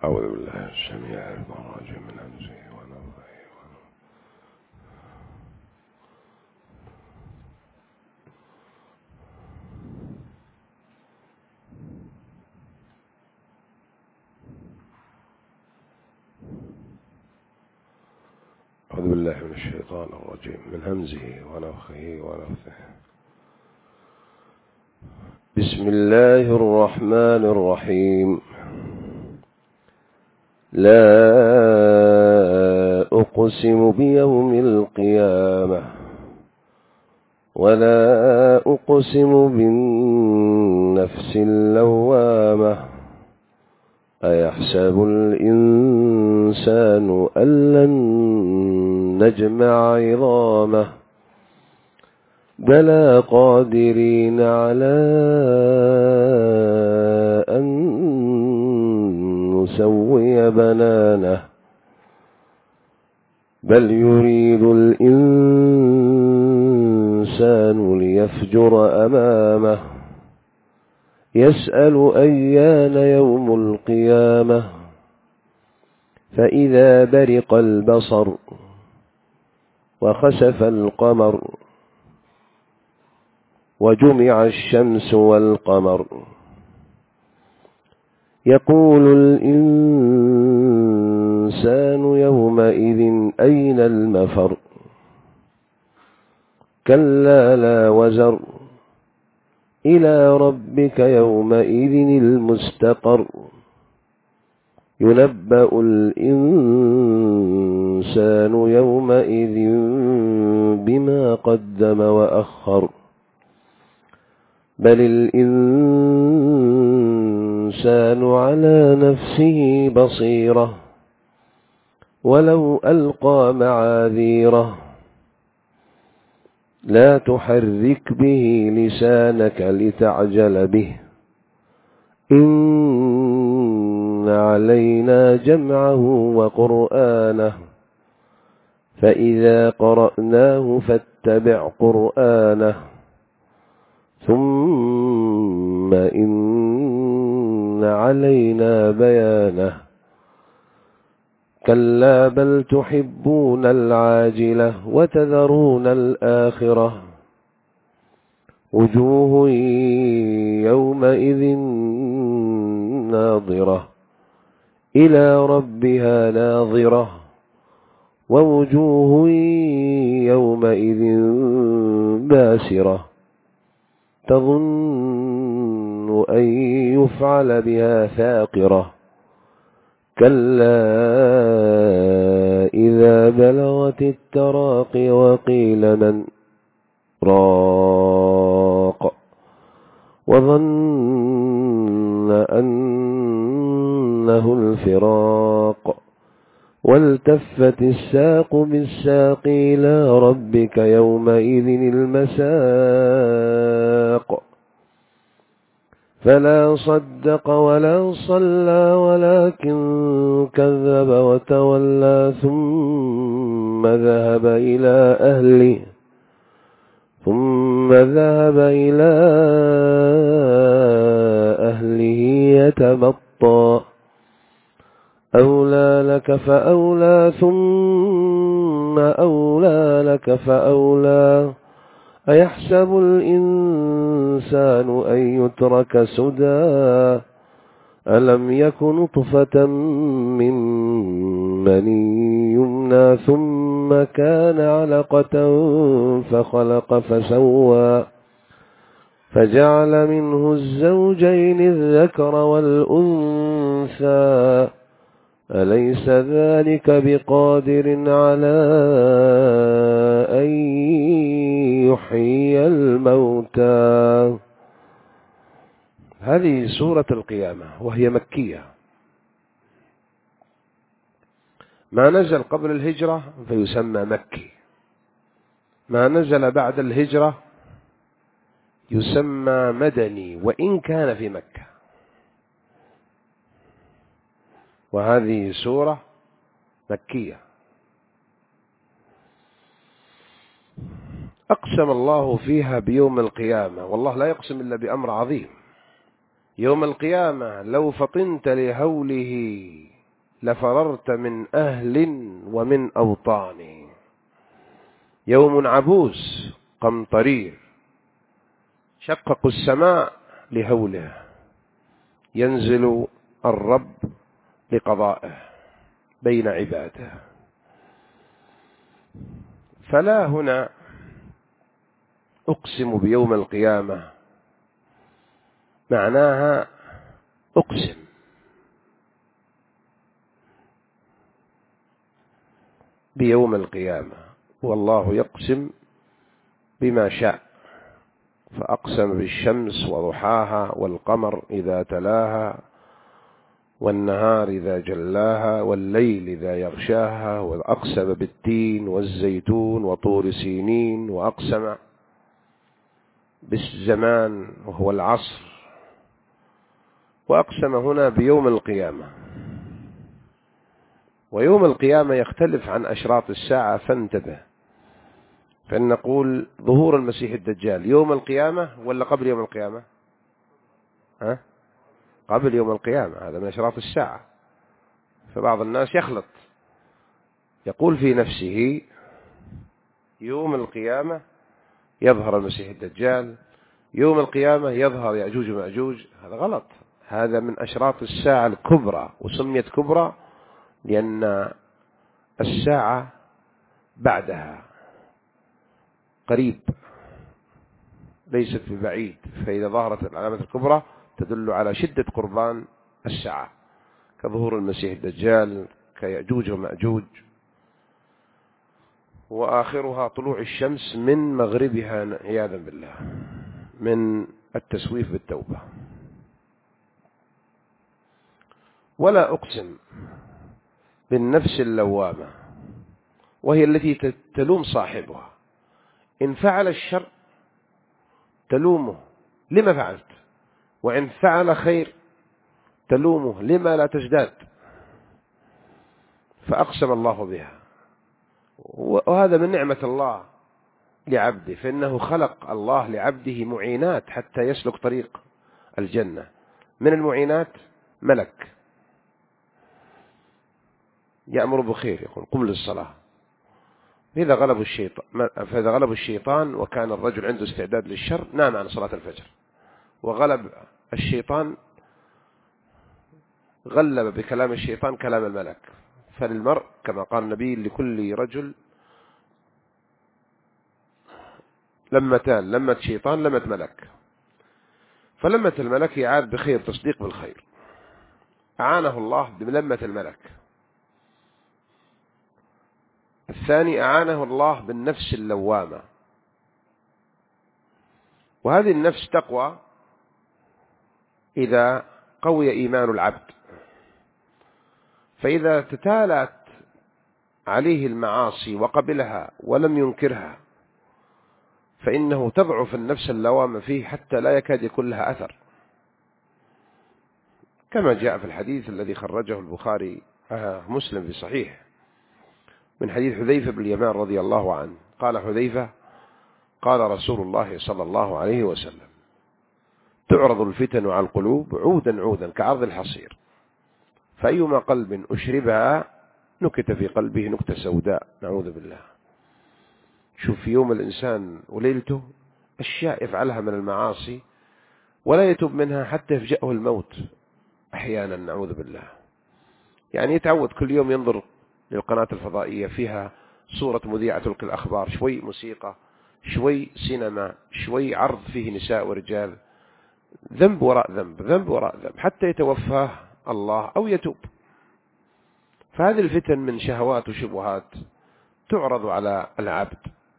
أعوذ بالله السميع الرجيم من همزه ونفخه. أعوذ بالله من الشيطان الرجيم من همزه ونفخه ونفثه. بسم الله الرحمن الرحيم. لا أقسم بيوم القيامة ولا أقسم بالنفس اللوامة أيحسب الإنسان أن لن نجمع عظامه بلى قادرين على أن نسوي بنانه بل يريد الإنسان ليفجر أمامه يسأل أيان يوم القيامة فإذا برق البصر وخسف القمر وجمع الشمس والقمر يقول الإنسان يومئذ أين المفر كلا لا وزر إلى ربك يومئذ المستقر ينبأ الإنسان يومئذ بما قدم وأخر بل الإنسان على نفسه بصيرة ولو ألقى معاذيره لا تحرك به لسانك لتعجل به إن علينا جمعه وقرآنه فإذا قرأناه فاتبع قرآنه ثم إن علينا بيانه كلا بل تحبون العاجلة وتذرون الآخرة وجوه يومئذ ناظرة إلى ربها ناظرة ووجوه يومئذ باسرة تظن أن يفعل بها فاقرة كلا إذا بلغت التراقي وقيل من راق وظن أنه الفراق والتفت الساق بالساق إلى ربك يومئذ المساق فلا صدق ولا صلى ولكن كذب وتولى ثم ذهب إلى أهله يتمطى أولى لك فأولى ثم أولى لك فأولى أيحسب الإنسان أن يترك سدى ألم يك نطفة من مني يمنى ثم كان علقة فخلق فسوى فجعل منه الزوجين الذكر والأنثى أليس ذلك بقادر على أن يحيي الموتى. هذه سورة القيامة وهي مكية، ما نزل قبل الهجرة فيسمى مكي، ما نزل بعد الهجرة يسمى مدني وإن كان في مكة. وهذه سورة مكية. أقسم الله فيها بيوم القيامة، والله لا يقسم إلا بأمر عظيم. يوم القيامة لو فطنت لهوله لفررت من أهل ومن أوطان. يوم عبوس قمطرير شققوا السماء لهوله، ينزل الرب لقضائه بين عباده. فلا هنا أقسم بيوم القيامة معناها أقسم بيوم القيامة، والله يقسم بما شاء، فأقسم بالشمس وضحاها والقمر إذا تلاها والنهار إذا جلاها والليل إذا يغشاها، وأقسم بالتين والزيتون وطور سينين، وأقسم بالزمان وهو العصر، وأقسم هنا بيوم القيامة. ويوم القيامة يختلف عن أشراط الساعة، فانتبه، فإن نقول ظهور المسيح الدجال يوم القيامة ولا قبل يوم القيامة؟ قبل يوم القيامة، هذا من أشراط الساعة. فبعض الناس يخلط، يقول في نفسه يوم القيامة يظهر المسيح الدجال، يوم القيامة يظهر يأجوج ومأجوج. هذا غلط، هذا من أشراط الساعة الكبرى، وسميت كبرى لأن الساعة بعدها قريب ليست ببعيد، فإذا ظهرت العلامة الكبرى تدل على شدة قربان الساعة، كظهور المسيح الدجال، كيأجوج ومأجوج. وآخرها طلوع الشمس من مغربها عياذا بالله، من التسويف بالتوبة. ولا أقسم بالنفس اللوامة، وهي التي تلوم صاحبها، إن فعل الشر تلومه لما فعلت، وإن فعل خير تلومه لما لا تزداد. فأقسم الله بها، وهذا من نعمة الله لعبده، فإنه خلق الله لعبده معينات حتى يسلك طريق الجنة. من المعينات ملك يأمر بخير، يقول قم للصلاة. فإذا غلب الشيطان وكان الرجل عنده استعداد للشر نام عن صلاة الفجر، وغلب الشيطان غلب بكلام الشيطان كلام الملك. فللمرء كما قال النبي لكل رجل لمتان، لمة شيطان لمة ملك. فلمة الملك يعاد بخير، تصديق بالخير، أعانه الله بلمة الملك. الثاني أعانه الله بالنفس اللوامة، وهذه النفس تقوى إذا قوي إيمان العبد، فإذا تتالت عليه المعاصي وقبلها ولم ينكرها فإنه تضعف النفس اللوامة فيه حتى لا يكاد يكون لها أثر، كما جاء في الحديث الذي خرجه البخاري مسلم في صحيح من حديث حذيفة بن اليمان رضي الله عنه. قال حذيفة قال رسول الله صلى الله عليه وسلم: تعرض الفتن على القلوب عودا عودا كعرض الحصير، فأيما قلب أشربها نكت في قلبه نكتة سوداء، نعوذ بالله. شوف يوم الإنسان وليلته أشياء يفعلها من المعاصي ولا يتوب منها حتى يفجأه الموت أحيانا، نعوذ بالله. يعني يتعود كل يوم ينظر للقناة الفضائية فيها صورة مذيعة تلقي الأخبار، شوي موسيقى، شوي سينما، شوي عرض فيه نساء ورجال، ذنب وراء ذنب، ذنب وراء ذنب، حتى يتوفاه الله أو يتوب. فهذه الفتن من شهوات وشبهات تعرض على العبد،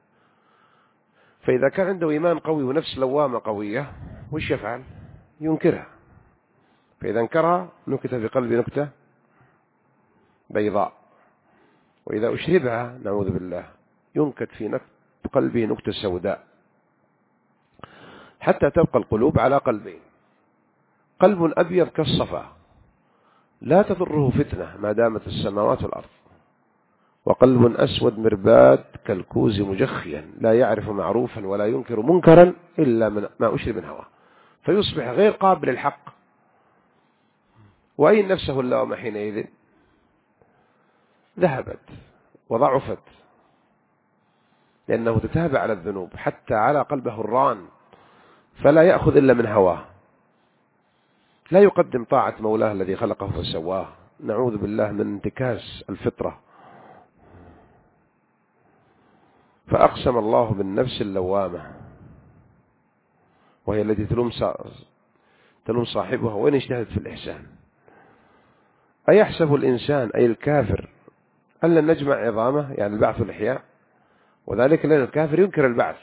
فإذا كان عنده إيمان قوي ونفس لوامة قوية وش يفعل؟ ينكرها، فإذا انكرها نكت في قلبه نكتة بيضاء، وإذا أشربها نعوذ بالله ينكت في قلبه نكتة سوداء، حتى تبقى القلوب على قلبين: قلب أبيض كالصفا لا تضره فتنة ما دامت السماوات والأرض، وقلب أسود مرباد كالكوز مجخيا لا يعرف معروفا ولا ينكر منكرا إلا ما أشرب من هواه، فيصبح غير قابل للحق. وأين نفسه اللوم حينئذ؟ ذهبت وضعفت، لأنه تتابع على الذنوب حتى على قلبه الران، فلا يأخذ إلا من هواه، لا يقدم طاعة مولاه الذي خلقه فسواه. نعوذ بالله من انتكاس الفطرة. فأقسم الله بالنفس اللوامة، وهي التي تلوم صاحبها وإن اجتهد في الإحسان. أيحسب الإنسان أي الكافر أن لن نجمع عظامه، يعني البعث والإحياء، وذلك لأن الكافر ينكر البعث.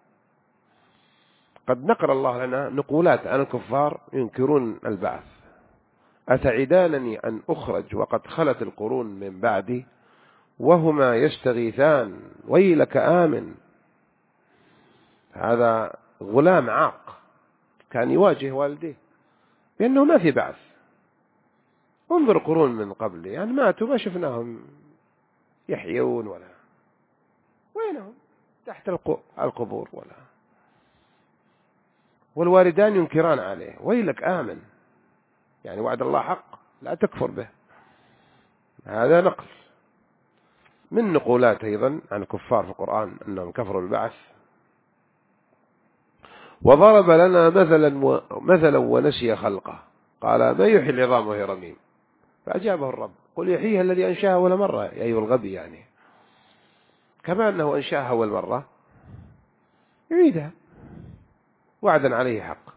قد نقل الله لنا نقولات عن الكفار ينكرون البعث. أتعدانني أن أخرج وقد خلت القرون من بعدي وهما يستغيثان ويلك آمن. هذا غلام عاق كان يواجه والديه بأنه ما في بعث. انظر قرون من قبل، يعني ماتوا ما شفناهم يحيون ولا وينهم تحت القبور والوالدان ينكران عليه ويلك آمن، يعني وعد الله حق لا تكفر به. هذا نقل من نقولات أيضا عن الكفار في القرآن أنهم كفروا بالبعث. وضرب لنا مثلا ونسي خلقه قال ما يحيي العظام وهي رميم، فأجابه الرب قل يحييها الذي أنشاها أول مرة، يا أيها الغبي، يعني كما أنه أنشاها أول مرة يعيدها وعدا عليه حق.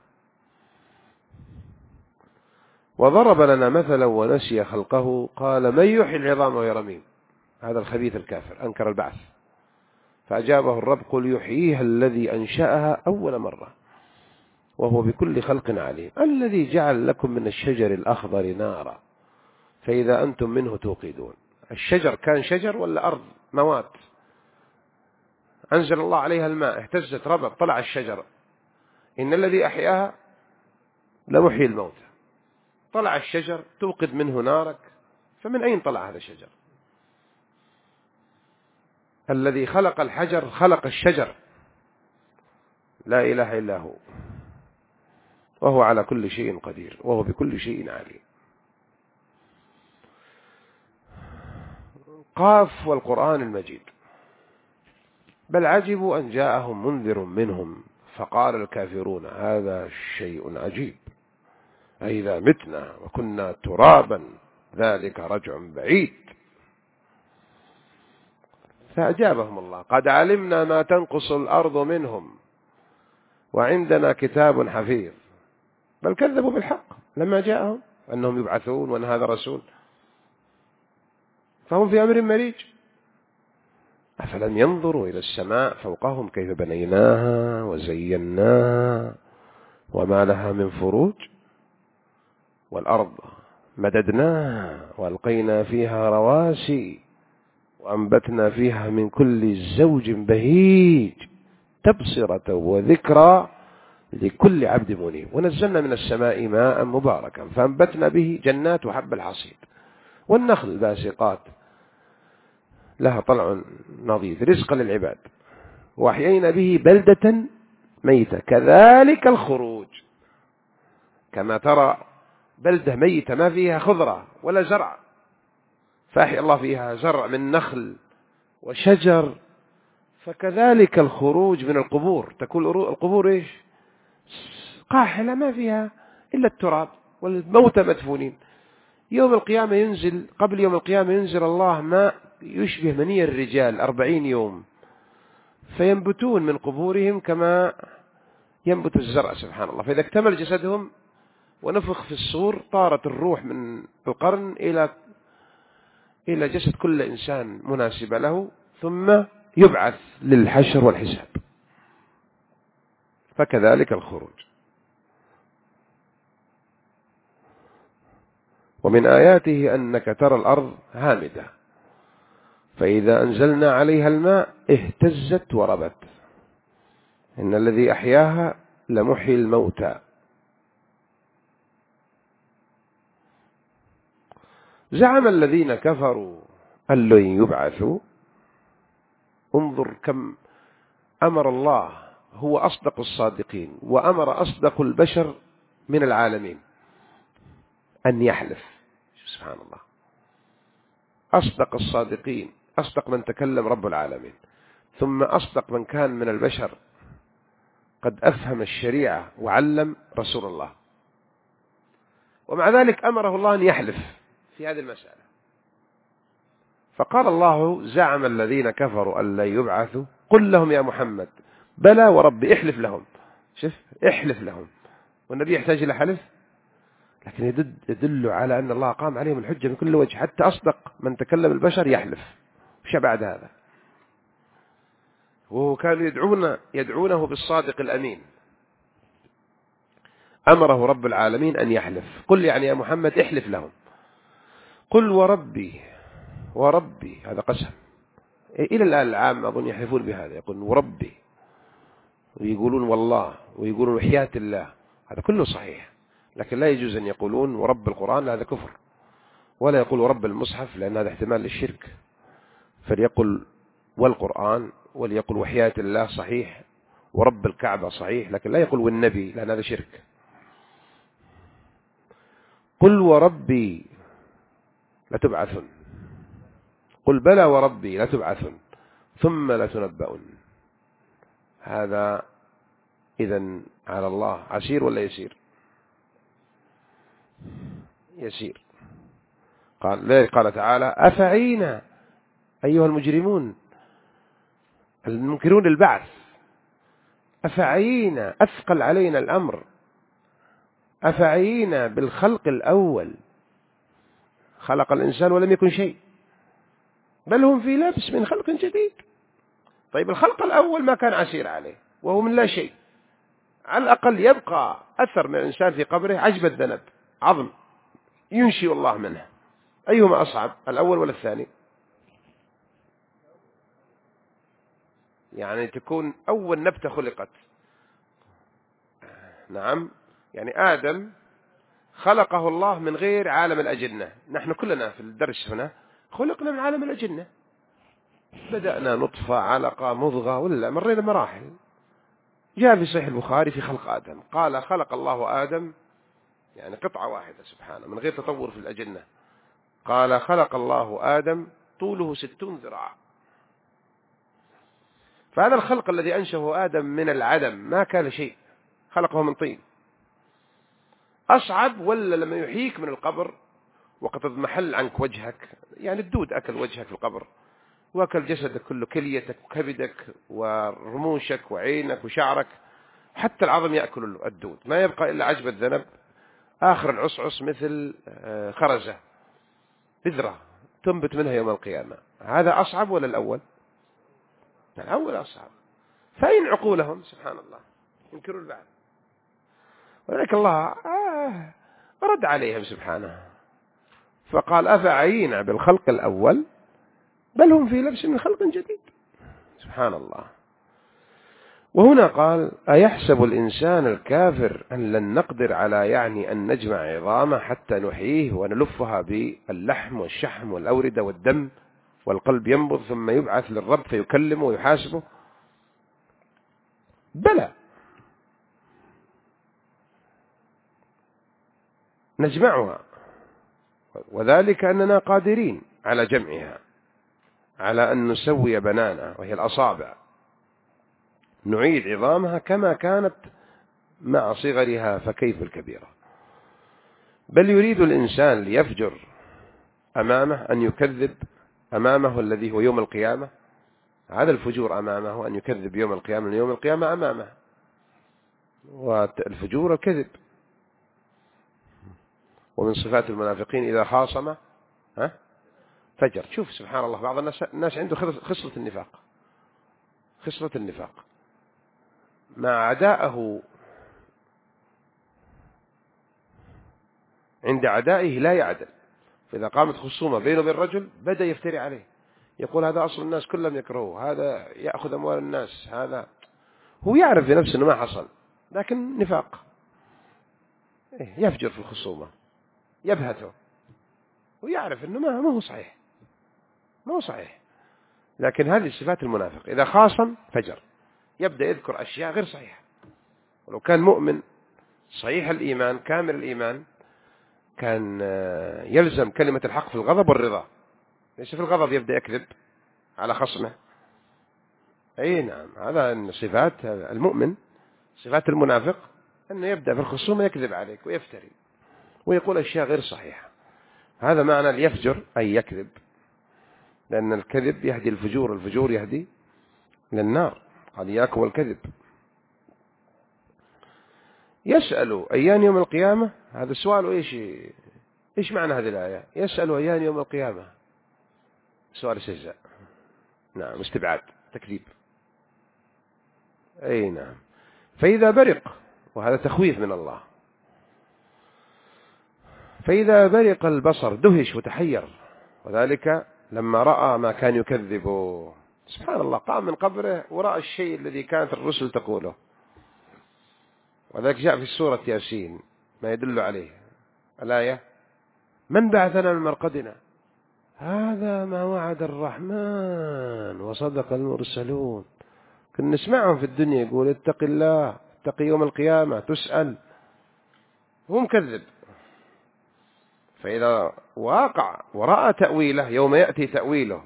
وضرب لنا مثلا ونسي خلقه قال من يحيي العظام وهي رميم، هذا الخبيث الكافر أنكر البعث، فأجابه الرب قل يحييها الذي أنشأها أول مرة وهو بكل خلق عليم، الذي جعل لكم من الشجر الأخضر نارا فإذا أنتم منه توقدون. الشجر كان شجر ولا أرض موات، أنزل الله عليها الماء اهتزت ربط طلع الشجر. إن الذي أحياها لمحيي الموتى. طلع الشجر توقد منه نارك، فمن أين طلع هذا الشجر؟ الذي خلق الحجر خلق الشجر، لا إله إلا هو، وهو على كل شيء قدير وهو بكل شيء عليم. قاف والقرآن المجيد. بل عجبوا أن جاءهم منذر منهم فقال الكافرون هذا شيء عجيب أئذا متنا وكنا ترابا ذلك رجع بعيد. فأجابهم الله قد علمنا ما تنقص الأرض منهم وعندنا كتاب حفيظ. بل كذبوا بالحق لما جاءهم أنهم يبعثون وأن هذا رسول، فهم في أمر مريج. أفلم ينظروا إلى السماء فوقهم كيف بنيناها وزيناها وما لها من فروج، والأرض مددناها وألقينا فيها رواسي وأنبتنا فيها من كل زوج بهيج تبصرة وذكرى لكل عبد منيب، ونزلنا من السماء ماء مباركا فأنبتنا به جنات وحب الحصيد والنخل باسقات لها طلع نضيد رزقا للعباد وأحيينا به بلدة ميتة كذلك الخروج. كما ترى بلدة ميتة ما فيها خضرة ولا زرع، فأحيا الله فيها زرع من نخل وشجر، فكذلك الخروج من القبور. تكون القبور إيش؟ قاحلة ما فيها إلا التراب والموتى مدفونين. يوم القيامة ينزل، قبل يوم القيامة ينزل الله ماء يشبه مني الرجال 40 يوم، فينبتون من قبورهم كما ينبت الزرع سبحان الله. فإذا اكتمل جسدهم ونفخ في الصور طارت الروح من القرن إلى جسد كل إنسان مناسب له، ثم يبعث للحشر والحساب. فكذلك الخروج. ومن آياته أنك ترى الأرض هامدة فإذا أنزلنا عليها الماء اهتزت وربت إن الذي أحياها لمحيي الموتى. زعم الذين كفروا أن لن يبعثوا. انظر كم أمر الله هو أصدق الصادقين وأمر أصدق البشر من العالمين أن يحلف. سبحان الله. أصدق الصادقين، أصدق من تكلم رب العالمين، ثم أصدق من كان من البشر قد أفهم الشريعة وعلم رسول الله. ومع ذلك أمره الله أن يحلف في هذه المسألة، فقال الله: زعم الذين كفروا أن لن يبعثوا قل لهم يا محمد بلى وربي احلف لهم. شوف، احلف لهم، والنبي يحتاج إلى حلف، لكن يدل على أن الله قام عليهم الحجة من كل وجه، حتى أصدق من تكلم البشر يحلف. مش بعد هذا، وهو كانوا يدعونه بالصادق الأمين. أمره رب العالمين أن يحلف. قل يعني يا محمد احلف لهم. قل وربي، وربي هذا قسم. إلى الآن العام أظن يحلفون بهذا، يقولون وربي، ويقولون والله، ويقولون وحياة الله، هذا كله صحيح، لكن لا يجوز أن يقولون ورب القرآن، هذا كفر، ولا يقول ورب المصحف لأن هذا احتمال للشرك، فليقل والقرآن، وليقل وحياة الله صحيح، ورب الكعبة صحيح، لكن لا يقول والنبي لأن هذا شرك. قل وربي لتبعثن، قل بلى وربي لتبعثن ثم لتنبؤن. هذا إذن على الله عسير ولا يسير؟ يسير. قال تعالى: أفعينا أيها المجرمون المنكرون البعث، أفعينا، أثقل علينا الأمر، أفعينا بالخلق الأول، خلق الإنسان ولم يكن شيء، بل هم في لبس من خلق جديد. طيب الخلق الأول ما كان عسير عليه وهو من لا شيء، على الأقل يبقى أثر من الإنسان في قبره عجب الذنب، عظم ينشئ الله منه. أيهما أصعب، الأول ولا الثاني؟ يعني تكون أول نبتة خلقت. نعم، يعني آدم خلقه الله من غير عالم الأجنة. نحن كلنا في الدرس هنا خلقنا من عالم الأجنة، بدأنا نطفة، علقة، مضغة، ولا مرينا مراحل. جاء في صحيح البخاري في خلق آدم، قال: خلق الله آدم، يعني قطعة واحدة سبحانه من غير تطور في الأجنة. قال: خلق الله آدم طوله 60 ذراع. فهذا الخلق الذي أنشأه آدم من العدم، ما كان شيء، خلقه من طين. أصعب ولا لما يحييك من القبر وقد اضمحل عنك وجهك، يعني الدود أكل وجهك في القبر، وأكل جسدك كله، كليتك وكبدك ورموشك وعينك وشعرك، حتى العظم يأكل الدود، ما يبقى إلا عجب الذنب، آخر العصعص مثل خرزة، بذرة تنبت منها يوم القيامة. هذا أصعب ولا الأول؟ الأول أصعب. فأين عقولهم؟ سبحان الله، ينكرون البعث. ولذلك الله رد عليهم سبحانه، فقال: أفعينا بالخلق الأول بل هم في لبس من خلق جديد. سبحان الله. وهنا قال: أيحسب الإنسان الكافر أن لن نقدر على، يعني أن نجمع عظامه حتى نحييه ونلفها باللحم والشحم والأوردة والدم، والقلب ينبض ثم يبعث للرب فيكلمه ويحاسبه؟ بلى، نجمعها، وذلك أننا قادرين على جمعها، على أن نسوي بنانها وهي الأصابع، نعيد عظامها كما كانت مع صغرها فكيف الكبيرة. بل يريد الإنسان ليفجر أمامه أن يكذب أمامه الذي هو يوم القيامة. هذا الفجور أمامه، أن يكذب يوم القيامة، يوم القيامة أمامه، والفجور الكذب. ومن صفات المنافقين إذا خاصم فجر. شوف سبحان الله، بعض الناس عنده خصلة النفاق، خصلة النفاق مع عدائه، عند عدائه لا يعدل، فإذا قامت خصومة بينه وبين الرجل بدأ يفتري عليه، يقول هذا أصل الناس كلهم يكرهوه، هذا يأخذ أموال الناس، هذا هو يعرف في نفسه أنه ما حصل، لكن نفاق، يفجر في الخصومة، يبهته، ويعرف أنه ما هو صحيح، ما هو صحيح. لكن هذه صفات المنافق، إذا خاصم فجر، يبدأ يذكر أشياء غير صحيحة. ولو كان مؤمن صحيح الإيمان كامل الإيمان كان يلزم كلمة الحق في الغضب والرضا، ليس في الغضب يبدأ يكذب على خصمه. أي نعم، هذا من صفات المؤمن. صفات المنافق أنه يبدأ في الخصومة يكذب عليك ويفتري ويقول أشياء غير صحيحة. هذا معنى ليفجر أي يكذب، لأن الكذب يهدي الفجور، الفجور يهدي للنار. قال إياك والكذب. يسأل أيان يوم القيامة، هذا السؤال إيش معنى هذه الآية؟ يسأل أيان يوم القيامة، سؤال استهزاء. نعم، استبعاد، تكذيب. أي نعم. فإذا برق، وهذا تخويف من الله، فإذا برق البصر دهش وتحير، وذلك لما رأى ما كان يكذبه. سبحان الله، قام من قبره ورأى الشيء الذي كانت الرسل تقوله. وذلك جاء في سورة ياسين ما يدل عليه الآية: من بعثنا من مرقدنا هذا ما وعد الرحمن وصدق المرسلون. كنا نسمعهم في الدنيا يقول اتق الله، اتق يوم القيامة تسأل، هو مكذب. فإذا واقع ورأى تأويله يوم يأتي تأويله،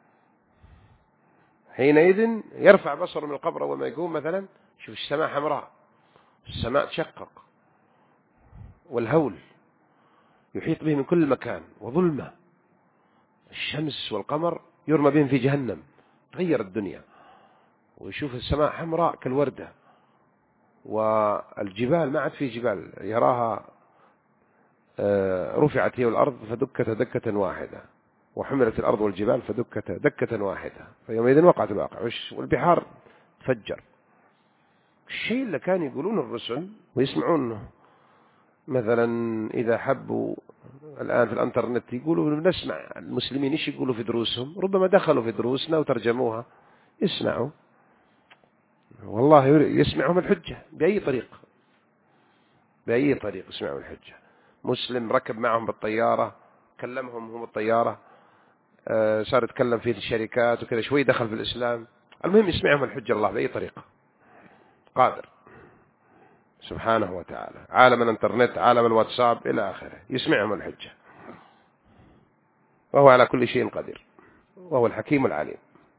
حينئذ يرفع بصره من القبر وما يقوم مثلا شوف السماء حمراء، السماء تشقق، والهول يحيط به من كل مكان، وظلمة، الشمس والقمر يرمى بهم في جهنم، تغير الدنيا. ويشوف السماء حمراء كالوردة، والجبال ما عاد في جبال يراها، رفعت هي والأرض فدكت دكة واحدة، وحملت الأرض والجبال فدكت دكة واحدة، فيومئذ وقعت الواقع، والبحار تفجر. الشيء اللي كان يقولون الرسل ويسمعونه، مثلا إذا حبوا الآن في الانترنت يقولوا نسمع المسلمين إيش يقولوا في دروسهم، ربما دخلوا في دروسنا وترجموها، يسمعوا، والله يسمعهم الحجة بأي طريق، بأي طريق يسمعوا الحجة. مسلم ركب معهم بالطيارة، كلمهم هم بالطيارة، صار يتكلم في الشركات وكذا، شوي دخل في الإسلام، المهم يسمعهم الحجة الله بأي طريقة، قادر سبحانه وتعالى. عالم الانترنت، عالم الواتساب إلى آخره، يسمعهم الحجة، وهو على كل شيء قدير، وهو الحكيم العليم.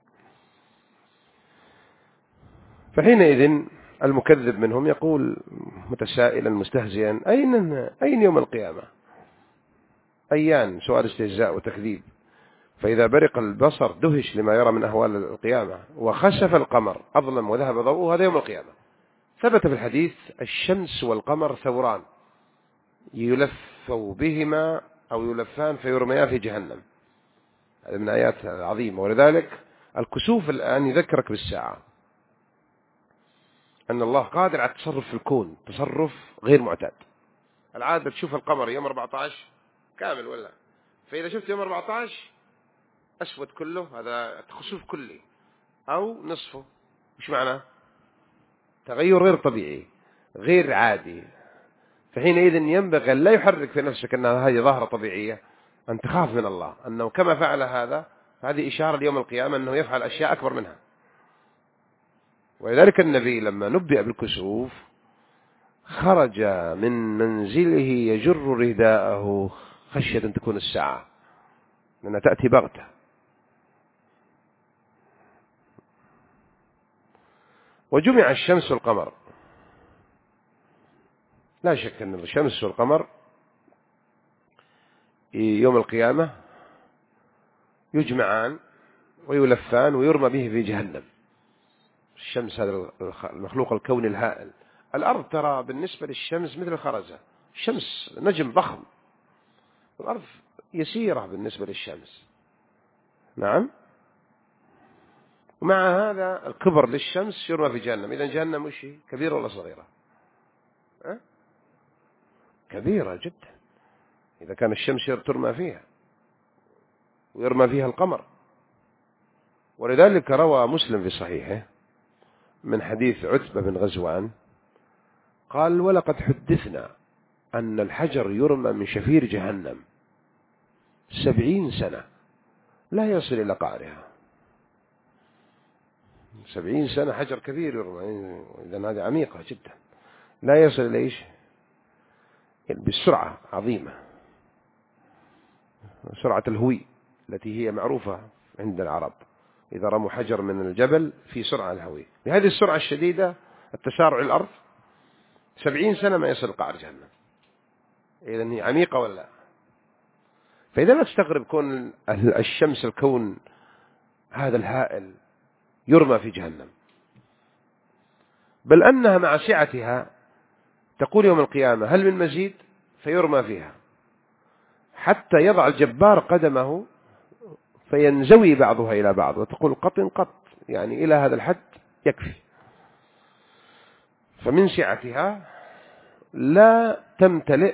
فحينئذ المكذب منهم يقول متسائلا مستهزئا: أين يوم القيامة؟ أيان، سؤال استهزاء وتكذيب. فإذا برق البصر دهش لما يرى من أهوال القيامة، وخسف القمر أظلم وذهب ضوءه، هذا يوم القيامة. ثبت في الحديث: الشمس والقمر ثوران يلفوا بهما أو يلفان فيرميان في جهنم. هذا من آيات عظيمة. ولذلك الكسوف الآن يذكرك بالساعة، أن الله قادر على التصرف في الكون تصرف غير معتاد. العادة تشوف القمر يوم 14 كامل ولا، فإذا شفت يوم 14 أسود كله، هذا خسوف كلي، أو نصفه، إيش معناه؟ تغير غير طبيعي غير عادي. فحينئذ ينبغي أن لا يحرك في نفسك أن هذه ظاهرة طبيعية، أن تخاف من الله أنه كما فعل هذا، هذه إشارة ليوم القيامة أنه يفعل أشياء أكبر منها. ولذلك النبي لما نبئ بالكسوف خرج من منزله يجر رداءه خشية أن تكون الساعة، لأنها تأتي بغتة. وجمع الشمس والقمر، لا شك أن الشمس والقمر يوم القيامة يجمعان ويلفان ويرمى به في جهنم. الشمس هذا المخلوق الكوني الهائل. الأرض ترى بالنسبة للشمس مثل الخرزة، الشمس نجم ضخم، الأرض يسيرة بالنسبة للشمس. نعم. ومع هذا الكبر للشمس يرمى في جهنم. إذا جهنم وش هي؟ كبيرة ولا صغيرة؟ كبيرة جدا، إذا كان الشمس ترمى فيها ويرمى فيها القمر. ولذلك روى مسلم في صحيحه من حديث عتبة بن غزوان قال: ولقد حدثنا أن الحجر يرمى من شفير جهنم 70 سنة لا يصل إلى قعرها. 70 سنة حجر كبير يرمى، إذن هذه عميقة جدا، لا يصل إلى إيش؟ بالسرعة عظيمة، سرعة الهوي التي هي معروفة عند العرب، إذا رموا حجر من الجبل في سرعة الهوية، بهذه السرعة الشديدة التسارع الأرض 70 سنة ما يصل قعر جهنم. إذن هي عميقة ولا لا؟ فإذا لا تستغرب كون الشمس الكون هذا الهائل يرمى في جهنم، بل أنها مع سعتها تقول يوم القيامة هل من مزيد، فيرمى فيها حتى يضع الجبار قدمه فينزوي بعضها إلى بعض، وتقول قط قط، يعني إلى هذا الحد يكفي. فمن سعتها لا تمتلئ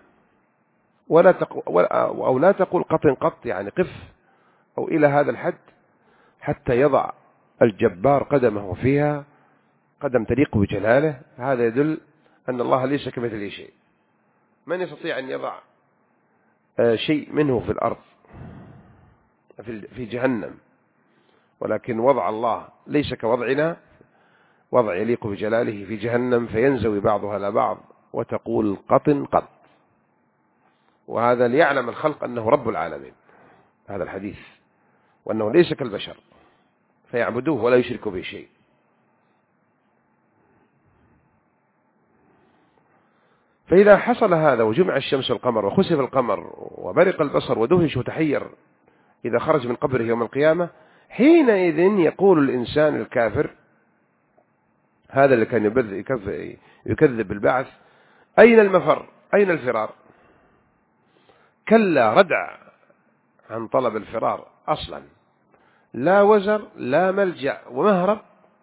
أو لا تقول قط قط، يعني قف أو إلى هذا الحد، حتى يضع الجبار قدمه فيها قدم تليق بجلاله. هذا يدل أن الله ليس كمثله شيء، من يستطيع أن يضع شيء منه في الأرض في جهنم، ولكن وضع الله ليس كوضعنا، وضع يليق بجلاله في جهنم فينزوي بعضها إلى بعض وتقول قط قط. وهذا ليعلم الخلق أنه رب العالمين، هذا الحديث، وأنه ليس كالبشر فيعبدوه ولا يشركوا به شيء. فإذا حصل هذا وجمع الشمس والقمر وخسف القمر وبرق البصر ودهش وتحير إذا خرج من قبره يوم القيامة، حينئذ يقول الإنسان الكافر هذا اللي كان يكذب بالبعث أين المفر، أين الفرار؟ كلا، ردع عن طلب الفرار أصلا، لا وزر لا ملجأ ومهرب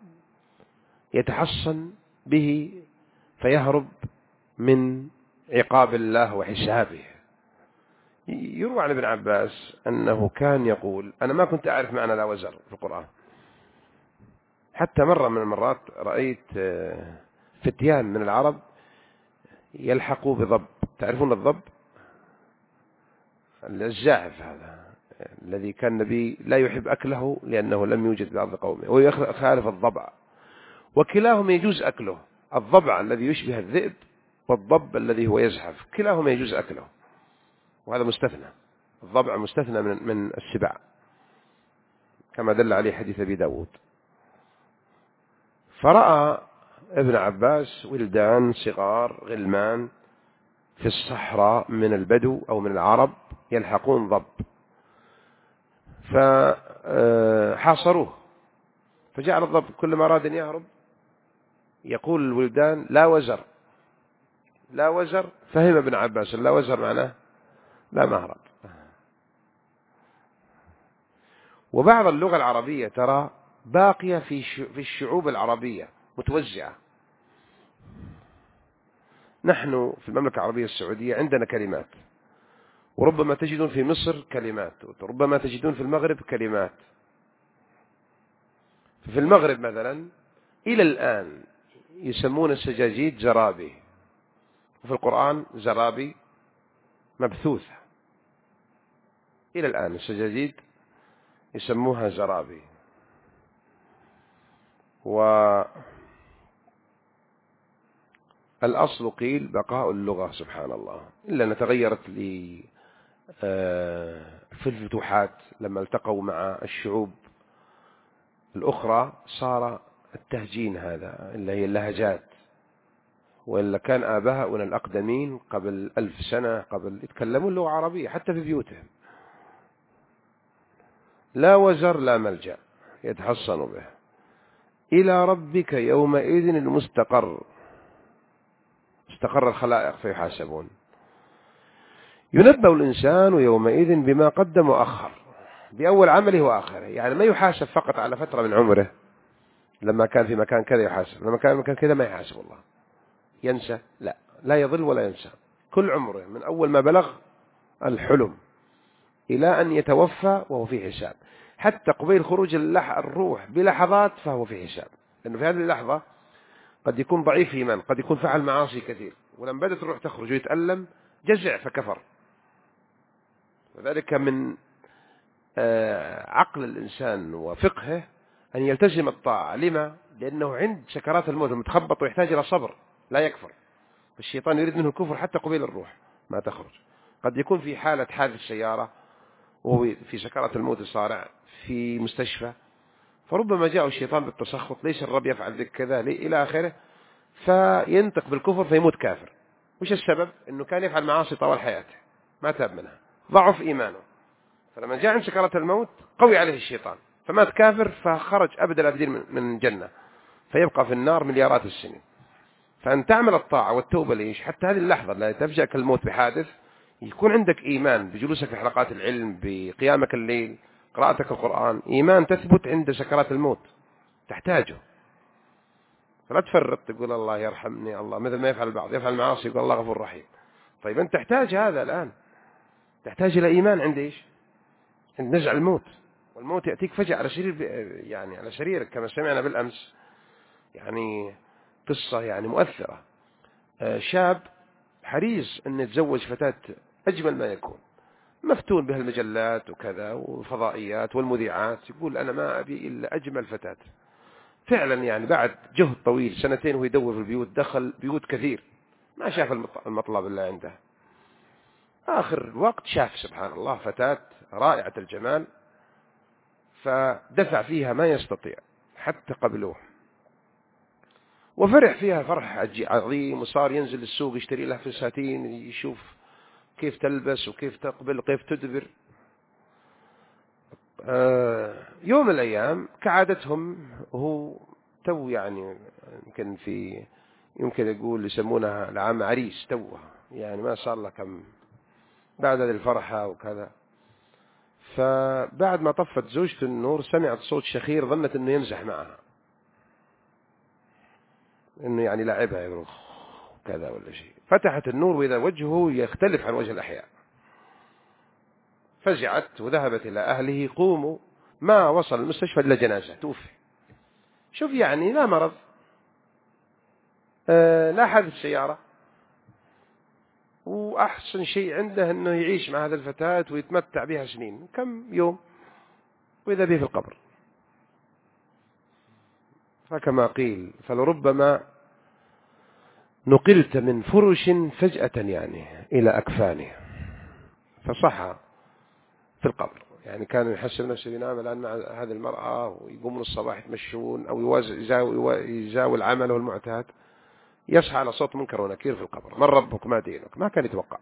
يتحصن به فيهرب من عقاب الله وحسابه. يروى عن ابن عباس أنه كان يقول أنا ما كنت أعرف معنى لا وزر في القرآن، حتى مرة من المرات رأيت فتيان من العرب يلحقوا بضب، تعرفون الضب الزاحف هذا الذي كان النبي لا يحب أكله لأنه لم يوجد بأرض قومه ويخالف الضبع، وكلاهما يجوز أكله، الضبع الذي يشبه الذئب والضب الذي هو يزحف كلاهما يجوز أكله، وهذا مستثنى، الضبع مستثنى من السباع كما دل عليه حديث أبي داود. فرأى ابن عباس ولدان صغار غلمان في الصحراء من البدو أو من العرب يلحقون ضب، فحاصروه، فجعل الضب كلما أراد أن يهرب يقول الولدان لا وزر لا وزر. فهم ابن عباس لا وزر معناه لا مهرب. وبعض اللغة العربية ترى باقية في الشعوب العربية متوزعة. نحن في المملكة العربية السعودية عندنا كلمات، وربما تجدون في مصر كلمات، وربما تجدون في المغرب كلمات. في المغرب مثلا إلى الآن يسمون السجاجيد زرابي، وفي القرآن زرابي مبثوثة، إلى الآن السجاجيد يسموها زرابي. والأصل قيل بقاء اللغة سبحان الله، إلا أن تغيرت لي في الفتوحات لما التقوا مع الشعوب الأخرى صار التهجين هذا اللي هي اللهجات، وإلا كان آباؤنا الأقدمين قبل 1000 سنة قبل يتكلمون لغة عربية حتى في بيوتهم. لا وزر لا ملجأ يتحصن به، إلى ربك يومئذ المستقر، استقر الخلائق فيحاسبون. ينبأ الإنسان يومئذ بما قدم وأخر، بأول عمله وآخره، يعني ما يحاسب فقط على فترة من عمره، لما كان في مكان كذا يحاسب، لما كان في مكان كذا ما يحاسب الله، ينسى، لا يضل ولا ينسى، كل عمره من أول ما بلغ الحلم إلى أن يتوفى وهو في حساب، حتى قبيل خروج الروح بلحظات فهو في حساب، لأنه في هذه اللحظة قد يكون ضعيف إيمان، قد يكون فعل معاصي كثير، ولما بدأت الروح تخرج ويتألم جزع فكفر. وذلك من عقل الإنسان وفقهه أن يلتزم الطاعة. لما؟ لأنه عند سكرات الموت متخبط ويحتاج إلى صبر، لا يكفر، الشيطان يريد منه الكفر حتى قبيل الروح ما تخرج. قد يكون في حالة حادث سيارة وهو في سكرات الموت الصارع في مستشفى، فربما جاء الشيطان بالتسخط، ليش الرب يفعل ذلك كذا إلى آخره، فينطق بالكفر فيموت كافر. وش السبب؟ أنه كان يفعل معاصي طوال حياته ما تاب منها، ضعف إيمانه، فلما جاء عند سكرات الموت قوي عليه الشيطان فمات كافر، فخرج أبد الأبدين من الجنة، فيبقى في النار مليارات السنين. فأن تعمل الطاعة والتوبة ليش حتى هذه اللحظة لا تفجأك الموت بحادث، يكون عندك إيمان بجلوسك في حلقات العلم، بقيامك الليل، قراءتك القرآن، إيمان تثبت عند سكرات الموت تحتاجه. فلا تفرط تقول الله يرحمني، الله مثل ما يفعل البعض يفعل معاصي يقول الله غفور رحيم. طيب أنت تحتاج هذا الآن، تحتاج إلى إيمان عند إيش؟ عند نزع الموت. والموت يأتيك فجأة على سرير، يعني على سريرك كما سمعنا بالأمس، يعني قصة يعني مؤثرة. شاب حريص أن يتزوج فتاة أجمل ما يكون، مفتون بهالمجلات وكذا والفضائيات والمذيعات، يقول أنا ما أبي إلا أجمل فتاة. فعلا يعني بعد جهد طويل 2 وهو يدور في البيوت، دخل بيوت كثير ما شاف المطلب اللي عنده. آخر الوقت شاف سبحان الله فتاة رائعة الجمال، فدفع فيها ما يستطيع حتى قبلوه، وفرح فيها فرح عظيم، وصار ينزل السوق يشتري له فساتين، يشوف كيف تلبس وكيف تقبل وكيف تدبر. يوم من الأيام كعادتهم، وهو تو يعني يمكن يقول يسمونها العام عريس توه، يعني ما صار له كم بعد هذه الفرحة وكذا. فبعد ما طفت زوجته النور سمعت صوت شخير، ظنت انه يمزح معها، انه يعني لاعبها يقول كذا ولا شيء. فتحت النور واذا وجهه يختلف عن وجه الأحياء، فزعت وذهبت إلى أهله. قوموا، ما وصل المستشفى إلا جنازة توفي. شوف يعني لا مرض، لا حادث سيارة، وأحسن شيء عنده أنه يعيش مع هذه الفتاة ويتمتع بها سنين، كم يوم وإذا به في القبر. فكما قيل فلربما نقلت من فرش فجأة يعني إلى أكفانه، فصح في القبر. يعني كانوا يحسب نفسه بينام الآن مع هذه المرأة ويقومون الصباح يتمشون أو يزاول عمله المعتاد، يصحى على صوت منكر ونكير في القبر: من ربك ما دينك؟ ما كان يتوقع.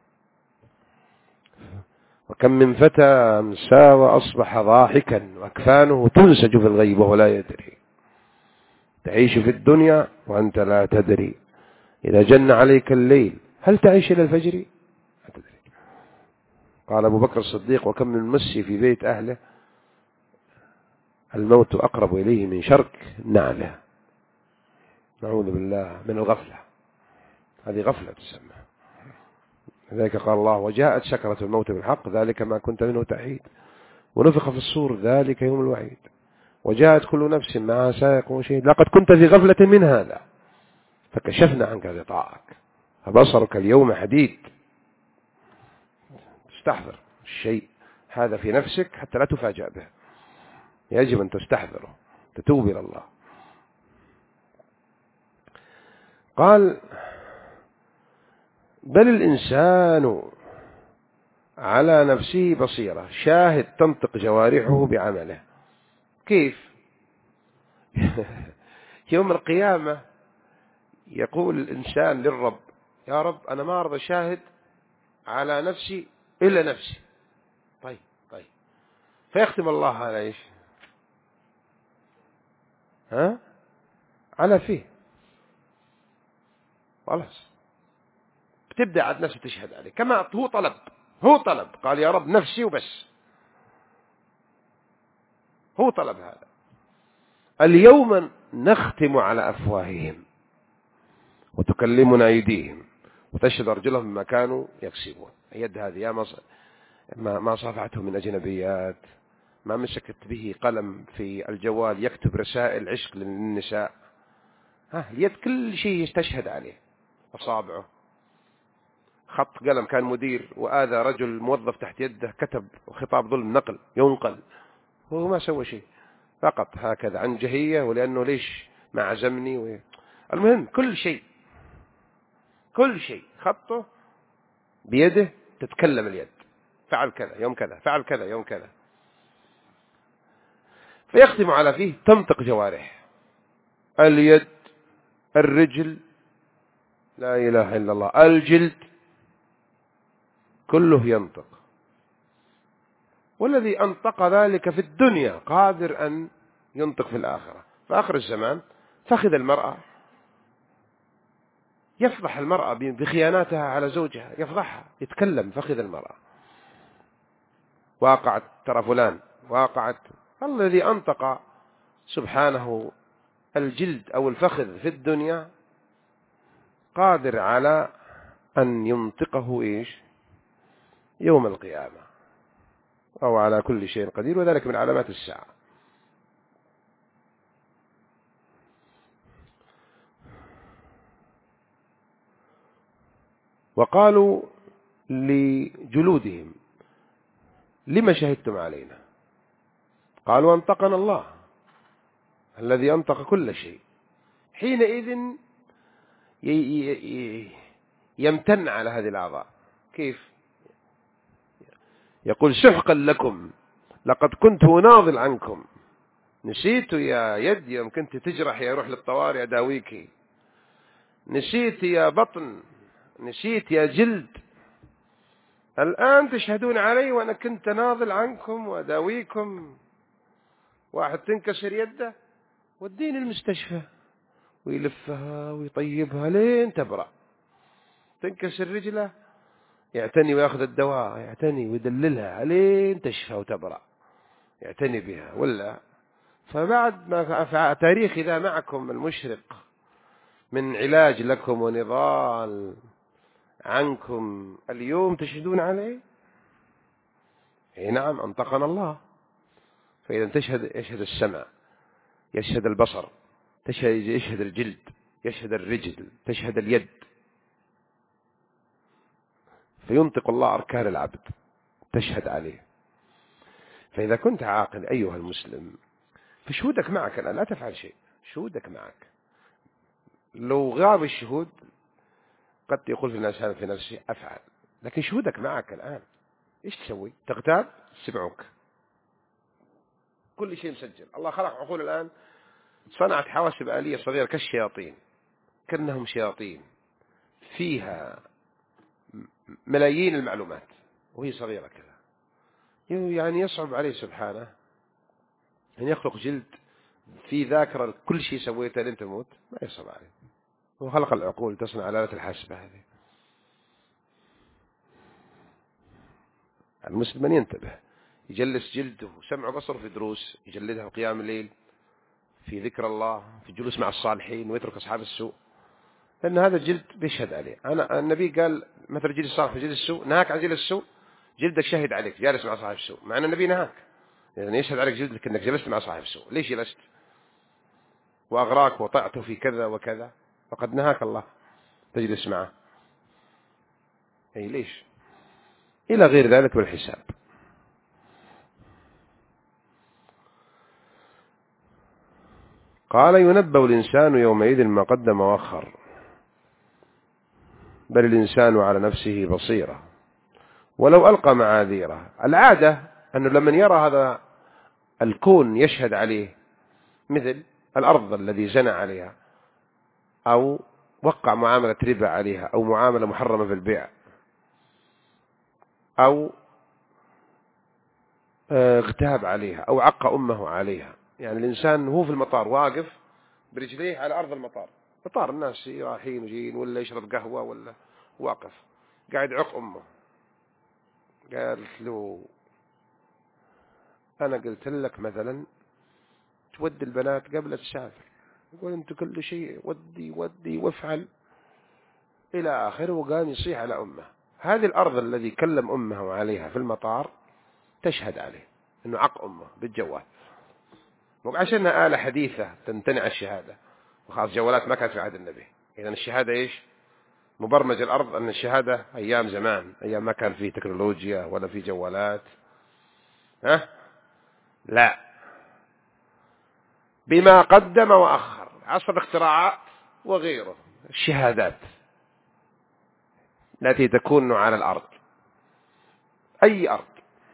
وكم من فتى أمسى وأصبح ضاحكا وأكفانه تنسج في الغيب ولا يدري، تعيش في الدنيا وأنت لا تدري، إذا جن عليك الليل هل تعيش إلى الفجر؟ لا تدري. قال أبو بكر الصديق: وكم من مسي في بيت أهله الموت أقرب إليه من شرك نعله. نعوذ بالله من الغفلة، هذه غفلة تسمى. لذلك قال الله: وجاءت سكرة الموت بالحق ذلك ما كنت منه تحيد، ونفخ في الصور ذلك يوم الوعيد، وجاءت كل نفس معها سائق وشهيد، لقد كنت في غفلة من هذا فكشفنا عنك غطاءك فبصرك اليوم حديد. تستحضر الشيء هذا في نفسك حتى لا تفاجأ به، يجب أن تستحضره، تتوب إلى الله. قال: بل الإنسان على نفسه بصيرة، شاهد تنطق جوارحه بعمله. كيف؟ يوم القيامة يقول الإنسان للرب: يا رب أنا ما أرضى شاهد على نفسي إلا نفسي. طيب فيختم الله على إيش؟ على فيه، خلاص بتبدأ عاد نفسه تشهد عليه، كما هو طلب قال: يا رب نفسي وبس. هو طلب هذا. اليوم نختم على أفواههم وتكلمنا أيديهم وتشهد أرجلهم بما كانوا يكسبون. يد هذه ما صافحته من أجنبيات، ما مسكت به قلم في الجوال يكتب رسائل عشق للنساء. اليد كل شيء يستشهد عليه. أصابعه خط قلم، كان مدير وآذى رجل موظف تحت يده، كتب خطاب ظلم نقل ينقل، هو ما سوى شيء، فقط هكذا عن جهية، ولأنه ليش ما عزمني المهم كل شيء خطه بيده، تتكلم اليد. فعل كذا يوم كذا، فعل كذا يوم كذا. فيختم على فيه تنطق جوارح، اليد، الرجل، لا إله إلا الله، الجلد، كله ينطق. والذي أنطق ذلك في الدنيا قادر أن ينطق في الآخرة. فآخر الزمان فخذ المرأة، يفضح المرأة بخياناتها على زوجها، يفضحها، يتكلم فخذ المرأة، واقعت ترى فلان، واقعت. الذي أنطق سبحانه الجلد أو الفخذ في الدنيا قادر على أن ينطقه إيش يوم القيامة، أو على كل شيء قدير، وذلك من علامات الساعة. وقالوا لجلودهم لما شهدتم علينا؟ قالوا أنطقنا الله الذي أنطق كل شيء. حينئذ يمتن على هذه الأعضاء. كيف؟ يقول سحقا لكم لقد كنت أناضل عنكم، نسيت يا يد يوم كنت تجرح يا روح للطوارئ أداويك، نسيت يا بطن، نسيت يا جلد، الآن تشهدون علي وأنا كنت ناضل عنكم وأداويكم. واحد تنكسر يده ودين المستشفى ويلفها ويطيبها لين تبرأ، تنكسر رجله يعتني ويأخذ الدواء، يعتني ويدللها لين تشفى وتبرأ، يعتني بها. ولا فبعد ما تاريخ إذا معكم المشرق من علاج لكم ونضال عنكم اليوم تشهدون عليه؟ اي نعم، أنطقنا الله. فإذا تشهد، يشهد السمع، يشهد البصر، يشهد الجلد، يشهد الرجل، تشهد اليد، فينطق الله أركان العبد تشهد عليه. فإذا كنت عاقل أيها المسلم فشهودك معك الآن، لا تفعل شيء، شهودك معك. لو غاب الشهود قد يقول في الناس هذا في نفسي أفعل، لكن شهودك معك الآن، إيش تسوي؟ تغتاب؟ سمعوك، كل شيء مسجل. الله خلق عقول الآن، صنعت حواسب آلية صغيرة كالشياطين، كأنهم شياطين فيها ملايين المعلومات وهي صغيرة كذا. يعني يصعب عليه سبحانه أن يخلق جلد في ذاكرة كل شيء سويته لين تموت، ما يصعب عليه. هو خلق العقول تصنع آلات الحاسبة هذه. المسلم من ينتبه، يجلس جلده سمع بصره في دروس، يجلدها في قيام الليل، في ذكر الله، في الجلوس مع الصالحين، ويترك أصحاب السوء، لأن هذا الجلد بيشهد عليه. النبي قال مثل جلد الصالح في جلد السوء، نهاك عن جلد السوء، جلدك شهد عليك جالس مع صاحب السوء، مع أن النبي نهاك يعني يشهد عليك جلدك أنك جلست مع صاحب السوء. ليش جلست وأغراك وطعته في كذا وكذا؟ فقد نهاك الله تجلس معه. أي ليش؟ إلى غير ذلك من الحساب. قال ينبأ الإنسان يومئذ ما قدم وأخر، بل الإنسان على نفسه بصيرة ولو ألقى معاذيره. العادة أنه لمن يرى هذا الكون يشهد عليه، مثل الأرض الذي زنى عليها، أو وقع معاملة ربا عليها، أو معاملة محرمة في البيع، أو اغتاب عليها، أو عق أمه عليها. يعني الإنسان هو في المطار واقف برجليه على أرض المطار، مطار الناس رايحين وجايين، ولا يشرب قهوة، ولا واقف قاعد عق أمه. قالت له أنا قلت لك مثلا تودي البنات قبل تسافر، يقول أنت كل شيء ودي ودي وافعل إلى آخره، وقام يصيح على أمه. هذه الأرض الذي كلم أمه عليها في المطار تشهد عليه أنه عق أمه بالجوال، وعشانها آلة حديثة تمتنع الشهادة، وخاص جوالات ما كانت في عهد النبي. إذن الشهادة إيش؟ مبرمج الأرض أن الشهادة أيام زمان، أيام ما كان فيه تكنولوجيا ولا فيه جوالات. لا، بما قدم وأخر، عصر الاختراعات وغيره، الشهادات التي تكون على الأرض. أي أرض،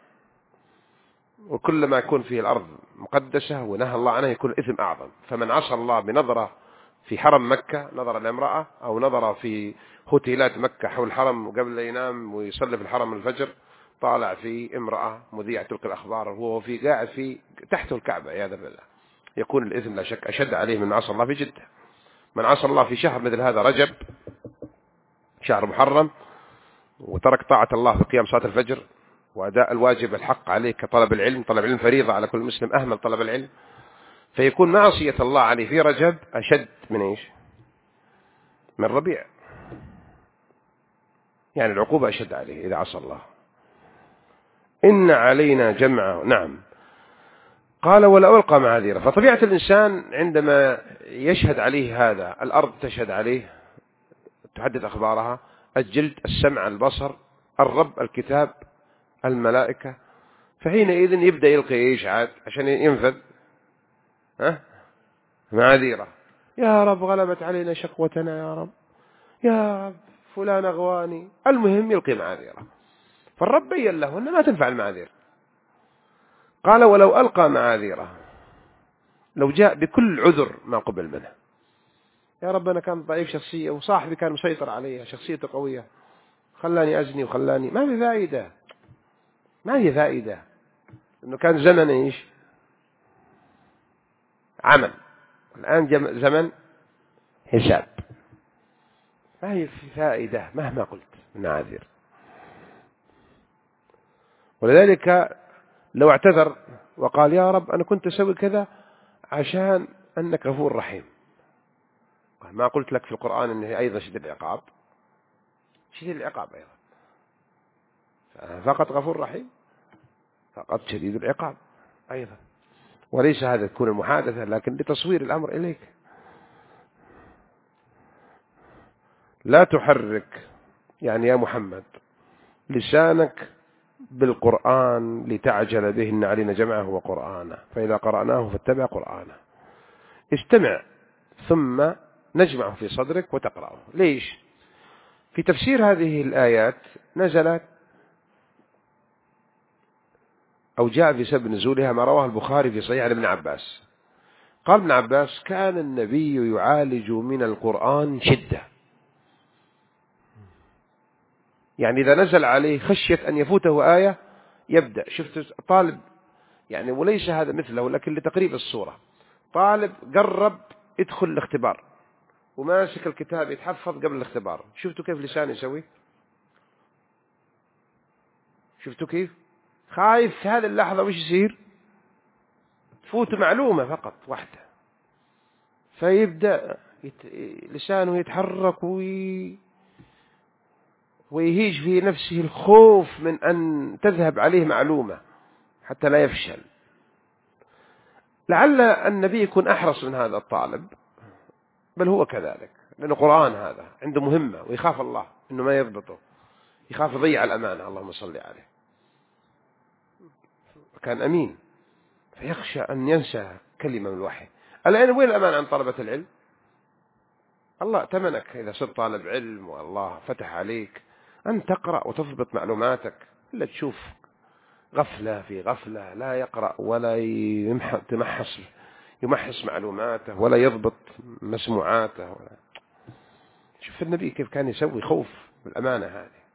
وكل ما يكون فيه الأرض مقدسة ونهى الله عنها يكون الإثم أعظم. فمن عصى الله بنظرة في حرم مكة، نظر لامرأة أو نظر في هوتيلات مكة حول الحرم وقبل لا ينام ويصلي في الحرم الفجر طالع في امرأة مذيعة تلقي الأخبار وهو في قاعد في تحته الكعبة عياذا بالله، يكون الإثم لا شك أشد عليه من عصى الله في جدة. من عصى الله في شهر مثل هذا رجب، شهر محرم، وترك طاعة الله في قيام صلاة الفجر وأداء الواجب الحق عليه كطلب العلم، طلب العلم فريضة على كل مسلم، أهمل طلب العلم، فيكون معصية الله عليه في رجب أشد من إيش؟ من ربيع. يعني العقوبة أشد عليه إذا عصى الله. إن علينا جمعه. نعم. قال ولو ألقى معاذيره. فطبيعة الإنسان عندما يشهد عليه هذا، الأرض تشهد عليه تحدث أخبارها، الجلد، السمع، البصر، الرب، الكتاب، الملائكة، فحينئذ يبدأ يلقي إيش عاد عشان ينفذ معاذيره. يا رب غلبت علينا شقوتنا، يا رب، يا رب فلان أغواني، المهم يلقي معاذيره. فالرب بين له أنه ما تنفع المعاذير. قال ولو ألقى معاذيره، لو جاء بكل عذر ما قبل منه، يا رب أنا كان ضعيف شخصية وصاحبي كان مسيطر عليها، شخصيته قوية، خلاني أزني وخلاني، ما في فائدة، ما هي فائدة، إنه كان زمن إيش؟ عمل. الآن زمن حساب، ما هي في فائدة مهما قلت من عاذير. ولذلك لو اعتذر وقال يا رب أنا كنت أسوي كذا عشان أنك غفور رحيم، ما قلت لك في القرآن أنه أيضا شديد العقاب، شديد العقاب أيضا، فقط غفور رحيم، فقط شديد العقاب أيضا. وليس هذا تكون المحادثة، لكن لتصوير الأمر إليك. لا تحرك يعني يا محمد لسانك بالقرآن لتعجل به، إن علينا جمعه وقرآنه، فإذا قرأناه فاتبع قرآنه. استمع ثم نجمعه في صدرك وتقرأه. ليش؟ في تفسير هذه الآيات نزلت أو جاء في سبب نزولها ما رواه البخاري في صحيح عن ابن عباس. قال ابن عباس كان النبي يعالج من القرآن شدة، يعني إذا نزل عليه خشية أن يفوته آية يبدأ. شفت طالب يعني، وليس هذا مثله لكن لتقريب الصورة، طالب قرب يدخل الاختبار وماسك الكتاب يتحفظ قبل الاختبار، شفتوا كيف لسانه يسوي؟ شفتوا كيف؟ خايف في هذه اللحظة وش يصير؟ تفوت معلومة فقط واحدة، فيبدأ لسانه يتحرك ويهيج في نفسه الخوف من أن تذهب عليه معلومة حتى لا يفشل. لعل النبي يكون أحرص من هذا الطالب، بل هو كذلك، لأنه قرآن هذا عنده مهمة ويخاف الله إنه ما يضبطه، يخاف يضيع الأمانة، اللهم صل عليه، كان أمين، فيخشى أن ينسى كلمة من الوحي. الآن وين الأمان عن طلبة العلم؟ الله تمنك إذا صرت طالب علم والله فتح عليك أن تقرأ وتضبط معلوماتك، إلا تشوف غفلة في غفلة، لا يقرأ ولا يمحص معلوماته ولا يضبط مسموعاته ولا. شوف النبي كيف كان يسوي خوف بالأمانة هذه.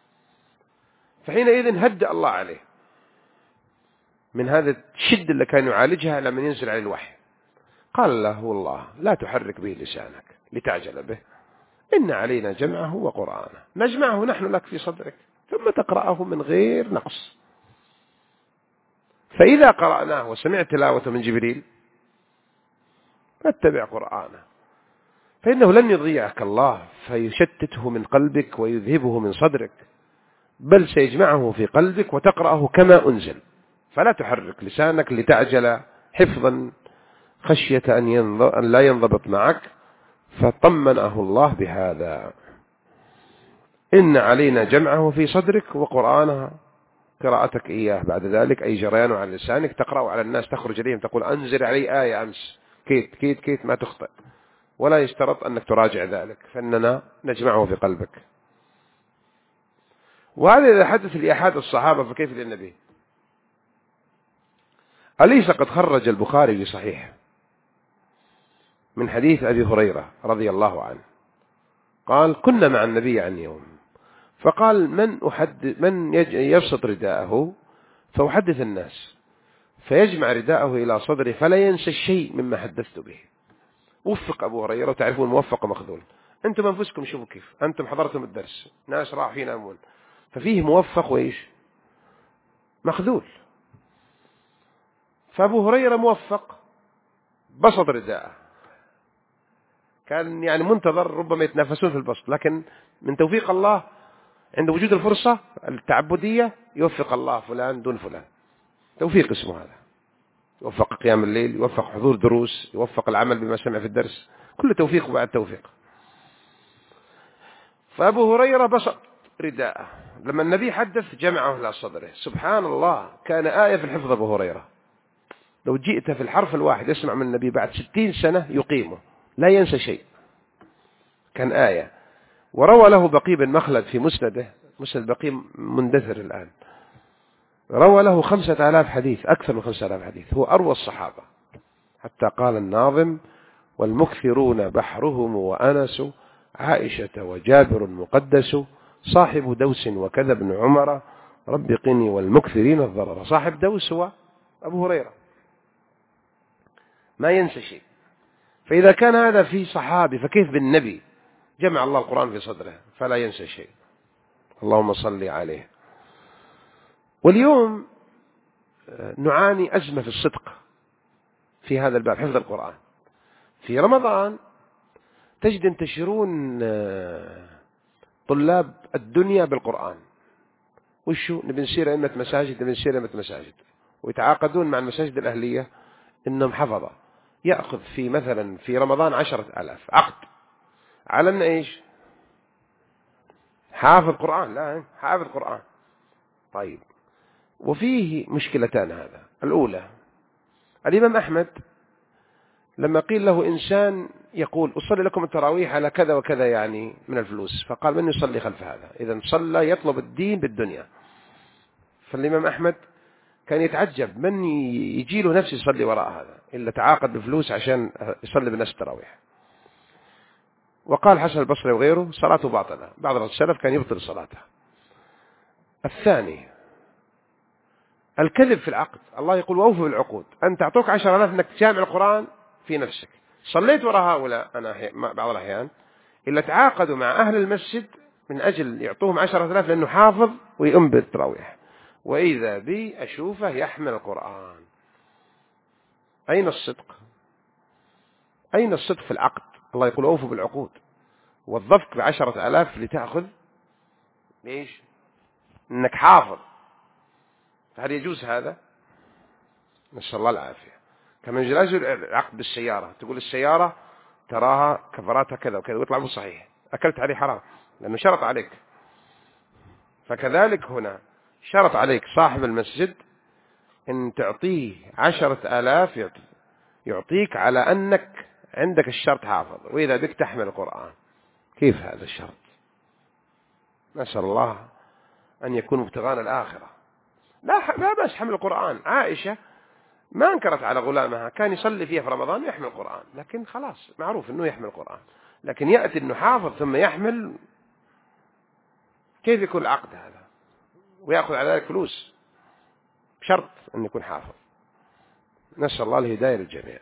فحينئذ هدأ الله عليه من هذا الشد اللي كان يعالجها لما ينزل عليه الوحي. قال له الله لا تحرك به لسانك لتعجل به، إن علينا جمعه وقرآنه، نجمعه نحن لك في صدرك ثم تقرأه من غير نقص. فإذا قرأناه وسمعت تلاوته من جبريل فاتبع قرآنه، فإنه لن يضيعك الله فيشتته من قلبك ويذهبه من صدرك، بل سيجمعه في قلبك وتقرأه كما أنزل. فلا تحرك لسانك لتعجل حفظا خشية أن لا ينضبط معك، فطمنه الله بهذا. إن علينا جمعه في صدرك وقرآنه، قراءتك إياه بعد ذلك أي جريانه على لسانك، تقرأه على الناس، تخرج إليهم تقول أنزل علي آية أمس كيت كيت كيت، ما تخطئ، ولا يشترط أنك تراجع ذلك، فإننا نجمعه في قلبك. وهذا إذا حدث لأحد الصحابة فكيف للنبي؟ أليس قد خرج البخاري في صحيح من حديث أبي هريرة رضي الله عنه قال كنا مع النبي عن يوم فقال من يبسط رداءه فأحدث الناس فيجمع رداءه إلى صدره فلا ينسى الشيء مما حدثت به. وفق أبو هريرة، وتعرفون موفق ومخذول. أنتم أنفسكم شوفوا كيف، أنتم حضرتم الدرس، ناس راحوا ينامون، ففيه موفق وإيش مخذول. فأبو هريرة موفق بسط رداءه، كان يعني منتظر ربما يتنافسون في البسط، لكن من توفيق الله عند وجود الفرصة التعبدية يوفق الله فلان دون فلان. توفيق اسمه هذا، يوفق قيام الليل، يوفق حضور دروس، يوفق العمل بما سمع في الدرس، كل توفيق بعد توفيق. فأبو هريرة بسط رداءه، لما النبي حدث جمعه إلى صدره. سبحان الله، كان آية في الحفظ أبو هريرة، لو جئت في الحرف الواحد يسمع من النبي بعد 60 سنة يقيمه لا ينسى شيء، كان آية. وروى له بقي بن مخلد في مسنده، مسند بقي مندثر الآن، روى له 5000 حديث، أكثر من 5000 حديث، هو أروى الصحابة. حتى قال الناظم والمكثرون بحرهم وأنس عائشة وجابر مقدس صاحب دوس وكذا ابن عمر رب قني والمكثرين الضرر. صاحب دوس هو أبو هريرة، ما ينسى شيء. فإذا كان هذا في صحابي فكيف بالنبي؟ جمع الله القرآن في صدره فلا ينسى شيء. اللهم صل عليه. واليوم نعاني أزمة في الصدق في هذا الباب، حفظ القرآن. في رمضان تجد ينتشرون طلاب الدنيا بالقرآن، وشو نبي نصير أئمة مساجد، نبي نصير أئمة مساجد، ويتعاقدون مع المساجد الأهلية إنهم حفظة، يأخذ في مثلا في رمضان 10,000 عقد على أن إيش؟ حافظ قرآن، لا حافظ قرآن. طيب، وفيه مشكلتان. هذا الأولى، الإمام أحمد لما قيل له إنسان يقول أصلي لكم التراويح على كذا وكذا يعني من الفلوس، فقال من يصلي خلف هذا؟ إذا صلى يطلب الدين بالدنيا. فالإمام أحمد كان يتعجب من يجي له نفسه يصلي وراء هذا إلا تعاقد بفلوس عشان يصلي بالناس التراويح. وقال حسن البصري وغيره صلاته باطلة، بعض السلف كان يبطل صلاته. الثاني الكذب في العقد، الله يقول وأوفوا بالعقود، أن تعطوك 10,000 أنك تجامع القرآن في نفسك. صليت وراء هؤلاء أنا بعض الأحيان إلا تعاقدوا مع أهل المسجد من أجل يعطوهم 10,000 لأنه حافظ ويؤم بالتراويح، وإذا بي أشوفه يحمل القرآن. أين الصدق؟ أين الصدق في العقد؟ الله يقول أوفوا بالعقود، وظفك ب10,000 لتأخذ ليش؟ إنك حافظ. فهل يجوز هذا؟ نسأل الله العافية. كما يجوز العقد بالسيارة، تقول السيارة تراها كفراتها كذا وكذا ويطلع مو صحيح، أكلت عليه حرام لأنه شرط عليك. فكذلك هنا شرط عليك صاحب المسجد إن تعطيه 10,000 يعطيك على أنك عندك الشرط حافظ، وإذا بك تحمل القرآن. كيف هذا الشرط؟ نسأل الله أن يكون ابتغانا الآخرة. لا بس حمل القرآن. عائشة ما انكرت على غلامها، كان يصلي فيها في رمضان ويحمل القرآن، لكن خلاص معروف أنه يحمل القرآن. لكن يأتي أنه حافظ ثم يحمل، كيف يكون العقد هذا؟ ويأخذ على ذلك فلوس بشرط أن يكون حافظ. نسأل الله الهداية للجميع.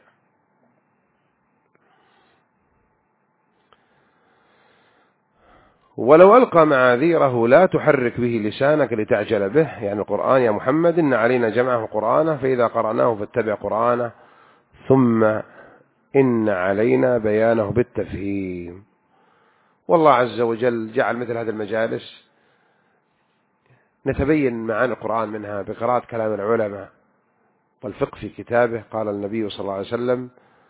ولو ألقى معاذيره لا تحرك به لسانك لتعجل به، يعني القرآن يا محمد إن علينا جمعه قرآنه فإذا قرأناه فاتبع قرآنه ثم إن علينا بيانه بالتفهيم. والله عز وجل جعل مثل هذه المجالس نتبين معاني القرآن منها بقراءة كلام العلماء والفقه في كتابه. قال النبي صلى الله عليه وسلم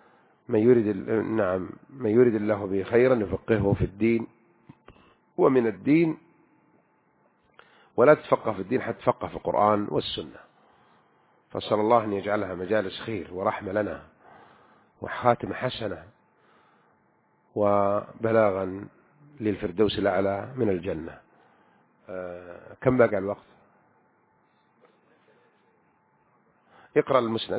من يريد الله به خيرا يفقهه في الدين ومن الدين، ولا تفقه في الدين حتى تفقه في القرآن والسنة. فصلى الله أن يجعلها مجالس خير ورحمة لنا وخاتمة حسنة وبلاغا للفردوس الأعلى من الجنة. كم باقي الوقت؟ اقرأ المسند.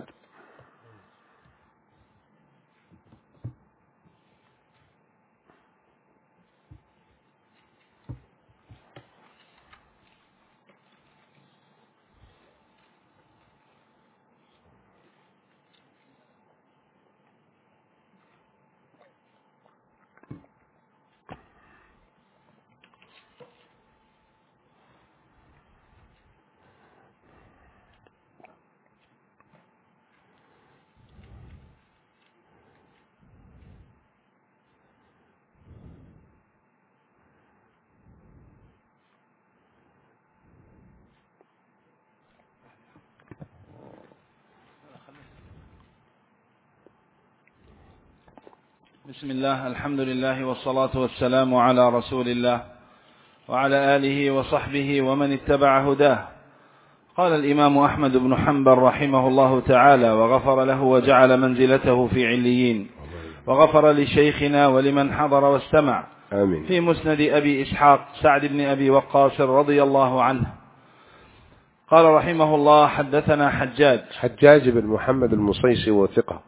بسم الله، الحمد لله والصلاة والسلام على رسول الله وعلى آله وصحبه ومن اتبع هداه. قال الإمام أحمد بن حنبل رحمه الله تعالى وغفر له وجعل منزلته في عليين، وغفر لشيخنا ولمن حضر واستمع. آمين. في مسند أبي إسحاق سعد بن أبي وقاص رضي الله عنه قال رحمه الله: حدثنا حجاج بن محمد المصيصي وثقة.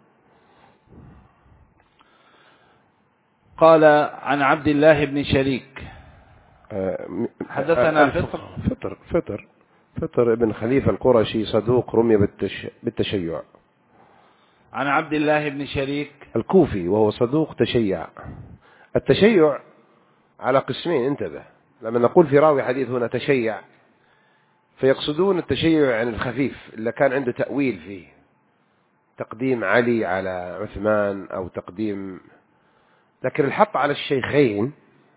قال عن عبد الله بن شريك حدثنا فطر ابن خليفة القرشي صدوق رمي بالتشيع. عن عبد الله بن شريك الكوفي وهو صدوق تشيع. التشيع على قسمين، انتبه، لما نقول في راوي حديث هنا تشيع فيقصدون التشيع عن الخفيف اللي كان عنده تأويل فيه، تقديم علي على عثمان أو تقديم، لكن الحط على الشيخين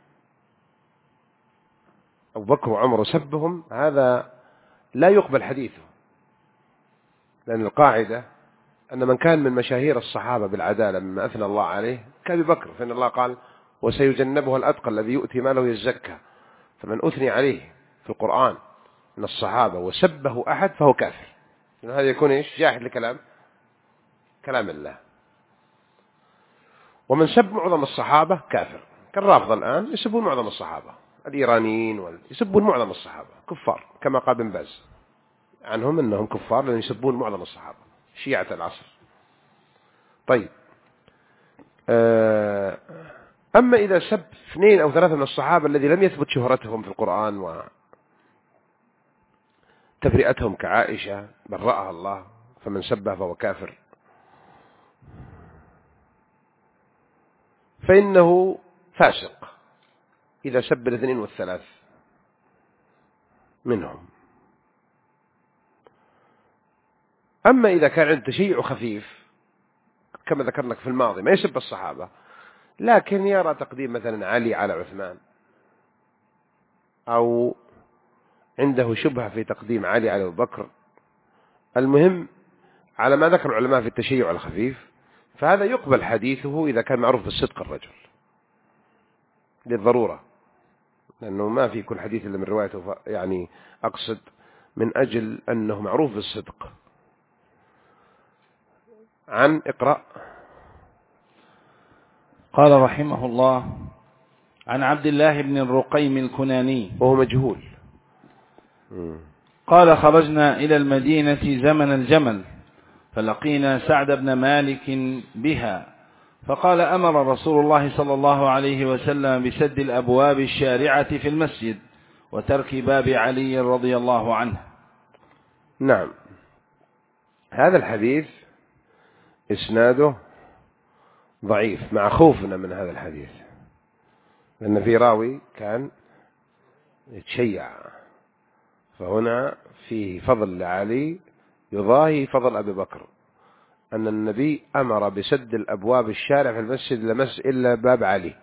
أبو بكر وعمر وسبهم هذا لا يقبل حديثه، لأن القاعدة أن من كان من مشاهير الصحابة بالعدالة مما أثنى الله عليه كأبي بكر، فإن الله قال: وسيجنبها الأتقى الذي يؤتي ماله يزكى. فمن أثني عليه في القرآن من الصحابة وسبه أحد فهو كافر، هذا يكون إيش؟ جاحد لكلام الله. ومن سب معظم الصحابة كافر، كالرافضة الآن يسبون معظم الصحابة، الإيرانيين يسبون معظم الصحابة كفار، كما قال ابن باز عنهم أنهم كفار لأن يسبون معظم الصحابة، شيعة العصر. طيب، أما إذا سب 2 أو 3 من الصحابة الذي لم يثبت شهرتهم في القرآن وتبرئتهم كعائشة برأها الله، فمن سبه فهو كافر، فإنه فاسق إذا سب 2 و3 منهم. أما إذا كان عنده تشيع خفيف كما ذكرنا في الماضي، ما يسب الصحابة لكن يرى تقديم مثلا علي على عثمان، أو عنده شبهة في تقديم علي على أبو بكر، المهم على ما ذكر العلماء في التشيع الخفيف، فهذا يقبل حديثه إذا كان معروف بالصدق الرجل للضرورة، لأنه ما في كل حديث إلا من روايته، يعني أقصد من أجل أنه معروف بالصدق. اقرأ. قال رحمه الله: عن عبد الله بن الرقيم الكناني وهو مجهول. قال: خرجنا إلى المدينة زمن الجمل فلقينا سعد بن مالك بها، فقال: أمر رسول الله صلى الله عليه وسلم بسد الأبواب الشارعة في المسجد وترك باب علي رضي الله عنه. نعم، هذا الحديث إسناده ضعيف مع خوفنا من هذا الحديث، لأن في راوي كان يتشيع، فهنا فيه فضل لعلي يضاهي فضل أبي بكر، أن النبي أمر بسد الأبواب الشارع في المسجد إلا باب علي.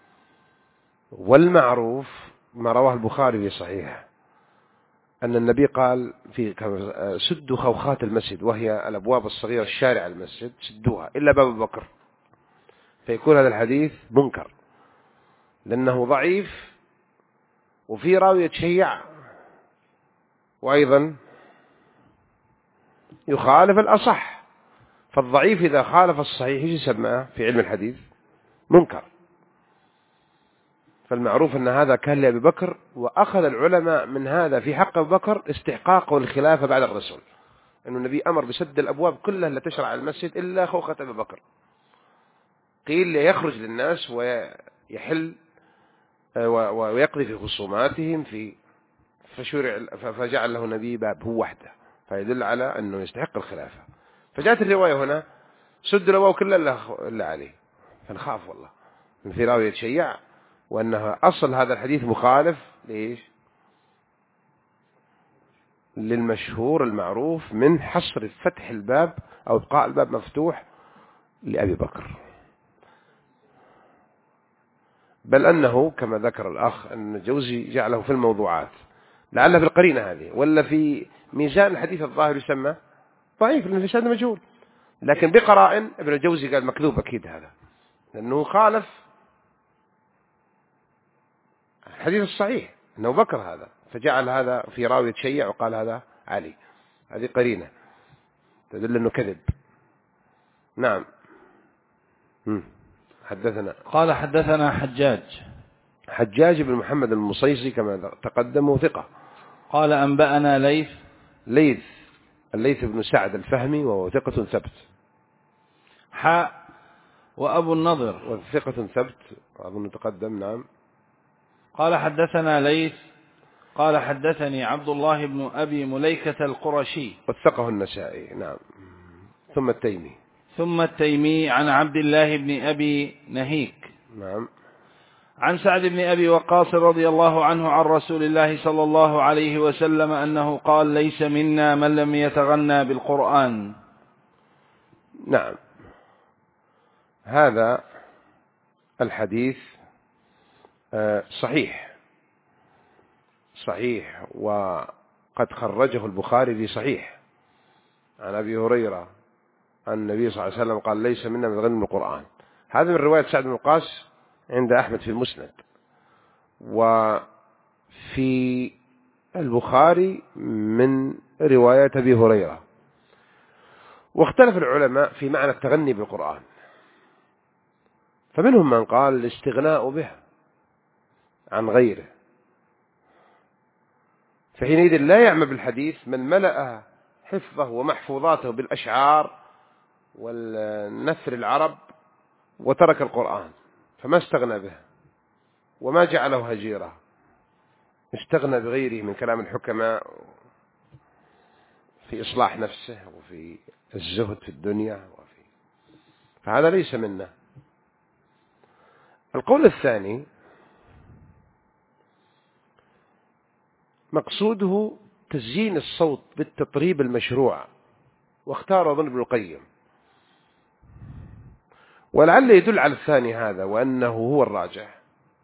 والمعروف ما رواه البخاري في صحيحه أن النبي قال في سدوا خوخات المسجد، وهي الأبواب الصغيرة الشارع المسجد، سدوها إلا باب أبي بكر، فيكون هذا الحديث منكر لأنه ضعيف وفي راوي يتشيع، وأيضا يخالف الأصح. فالضعيف إذا خالف الصحيح يسمى في علم الحديث منكر. فالمعروف أن هذا كان لأبي بكر، وأخذ العلماء من هذا في حق أبي بكر استحقاقه الخلافة بعد الرسول، أن النبي أمر بسد الأبواب كلها التي تشرع المسجد إلا خوخة أبي بكر، قيل يخرج للناس ويحل ويقضي في خصوماتهم فجعل له النبي باب هو وحده، فيدل على أنه يستحق الخلافة. فجاءت الرواية هنا سد الأبواب كلها إلا عليه، فنخاف والله من في راوي يتشيع، وأنها أصل هذا الحديث مخالف ليش؟ للمشهور المعروف من حصر فتح الباب أو إبقاء الباب مفتوح لأبي بكر، بل أنه كما ذكر الأخ أن الجوزي جعله في الموضوعات، لعل في القرينة هذه ولا في ميزان الحديث الظاهر يسمى ضعيف لأنه في مجهول، لكن بقرائن ابن الجوزي قال مكذوب أكيد هذا، لأنه خالف الحديث الصحيح أنه بكر هذا، فجعل هذا في راوي يتشيع وقال هذا علي، هذه قرينة تدل أنه كذب. نعم. حدثنا قال حدثنا حجاج بن محمد المصيصي كما تقدم ثقة. قال أنبأنا الليث بن سعد الفهمي وهو ثقة ثبت. وأبو النضر وثقة ثبت أظن تقدم. نعم. قال حدثنا ليث قال حدثني عبد الله بن أبي مليكة القرشي وثقه النسائي. نعم. ثم التيمي عن عبد الله بن أبي نهيك. نعم. عن سعد بن أبي وقاص رضي الله عنه عن رسول الله صلى الله عليه وسلم أنه قال ليس منا من لم يتغنى بالقرآن. نعم. هذا الحديث صحيح وقد خرجه البخاري في صحيح عن أبي هريرة عن النبي صلى الله عليه وسلم قال ليس منا من يتغنى بالقرآن. هذا من رواية سعد بن وقاص عند أحمد في المسند، وفي البخاري من رواية أبي هريرة. واختلف العلماء في معنى التغني بالقرآن، فمنهم من قال الاستغناء به عن غيره، فحينئذ لا يعمل بالحديث من ملأ حفظه ومحفوظاته بالأشعار والنثر العرب وترك القرآن فما استغنى به وما جعله هجيرة، استغنى بغيره من كلام الحكماء في إصلاح نفسه وفي الزهد في الدنيا فهذا ليس منا. القول الثاني مقصوده تزيين الصوت بالتطريب المشروع، واختار ابن القيم، ولعل يدل على الثاني هذا وأنه هو الراجح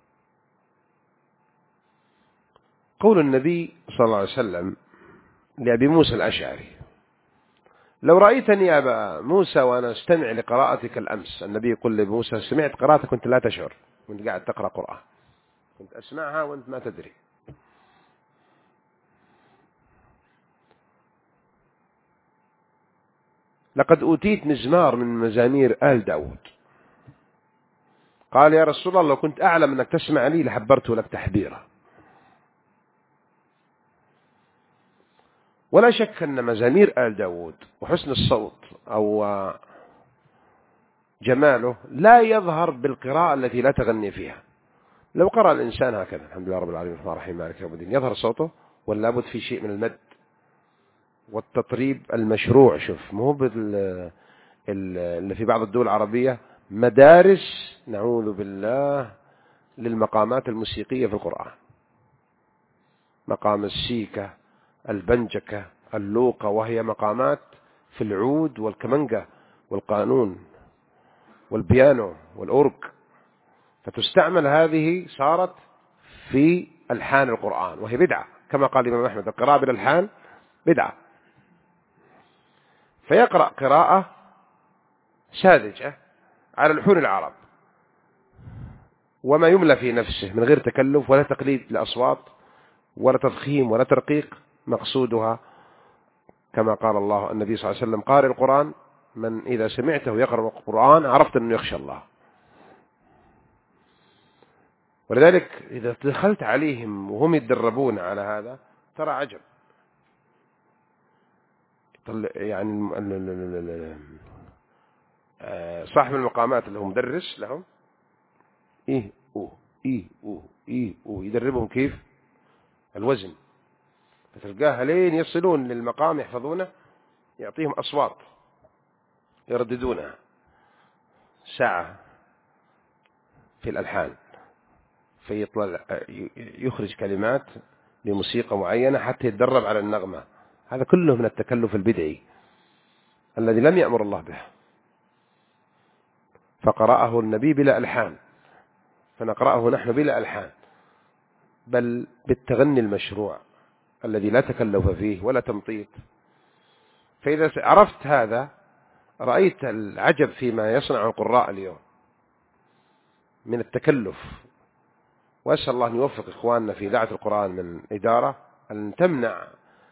قول النبي صلى الله عليه وسلم لأبي موسى الأشعري: لو رأيتني يا أبا موسى وأنا استمع لقراءتك الأمس. النبي يقول لأبي موسى: سمعت قراءتك كنت لا تشعر، كنت قاعد تقرأ قرآن، كنت أسمعها وأنت ما تدري. لقد أوتيت مزمار من مزامير آل داود. قال: يا رسول الله لو كنت أعلم أنك تسمع لي لحبرته لك تحبيرا. ولا شك أن مزامير آل داود وحسن الصوت أو جماله لا يظهر بالقراءة التي لا تغني فيها. لو قرأ الإنسان هكذا الحمد لله رب العالمين الرحمن الرحيم مالك يوم الدين يظهر صوته، ولا بد في شيء من المد والتطريب المشروع. شوف مو اللي في بعض الدول العربية مدارس نعوذ بالله للمقامات الموسيقية في القرآن، مقام السيكة، البنجكة، اللوقة، وهي مقامات في العود والكمنجة والقانون والبيانو والأورج، فتستعمل هذه صارت في ألحان القرآن وهي بدعة، كما قال الإمام أحمد: القراءة بالألحان بدعة. فيقرأ قراءة ساذجة على لحون العرب وما يملى في نفسه من غير تكلف ولا تقليد لأصوات ولا تضخيم ولا ترقيق، مقصودها كما قال الله النبي صلى الله عليه وسلم: قارئ القرآن من إذا سمعته يقرأ القرآن عرفت أنه يخشى الله. ولذلك إذا دخلت عليهم وهم يتدربون على هذا ترى عجب. يعني صاحب المقامات اللي هو مدرس لهم إيه أوه إيه أوه إيه أوه يدربهم كيف الوزن، فتلقاها لين يصلون للمقام يحفظونه، يعطيهم أصوات يرددونها ساعة في الألحان، فيطلع يخرج كلمات لموسيقى معينة حتى يتدرب على النغمة. هذا كله من التكلف البدعي الذي لم يأمر الله به، فقرأه النبي بلا ألحان، فنقرأه نحن بلا ألحان، بل بالتغني المشروع الذي لا تكلف فيه ولا تمطيط. فإذا عرفت هذا رأيت العجب فيما يصنع القراء اليوم من التكلف. وأسأل الله أن يوفق إخواننا في إذاعة القرآن من إدارة أن تمنع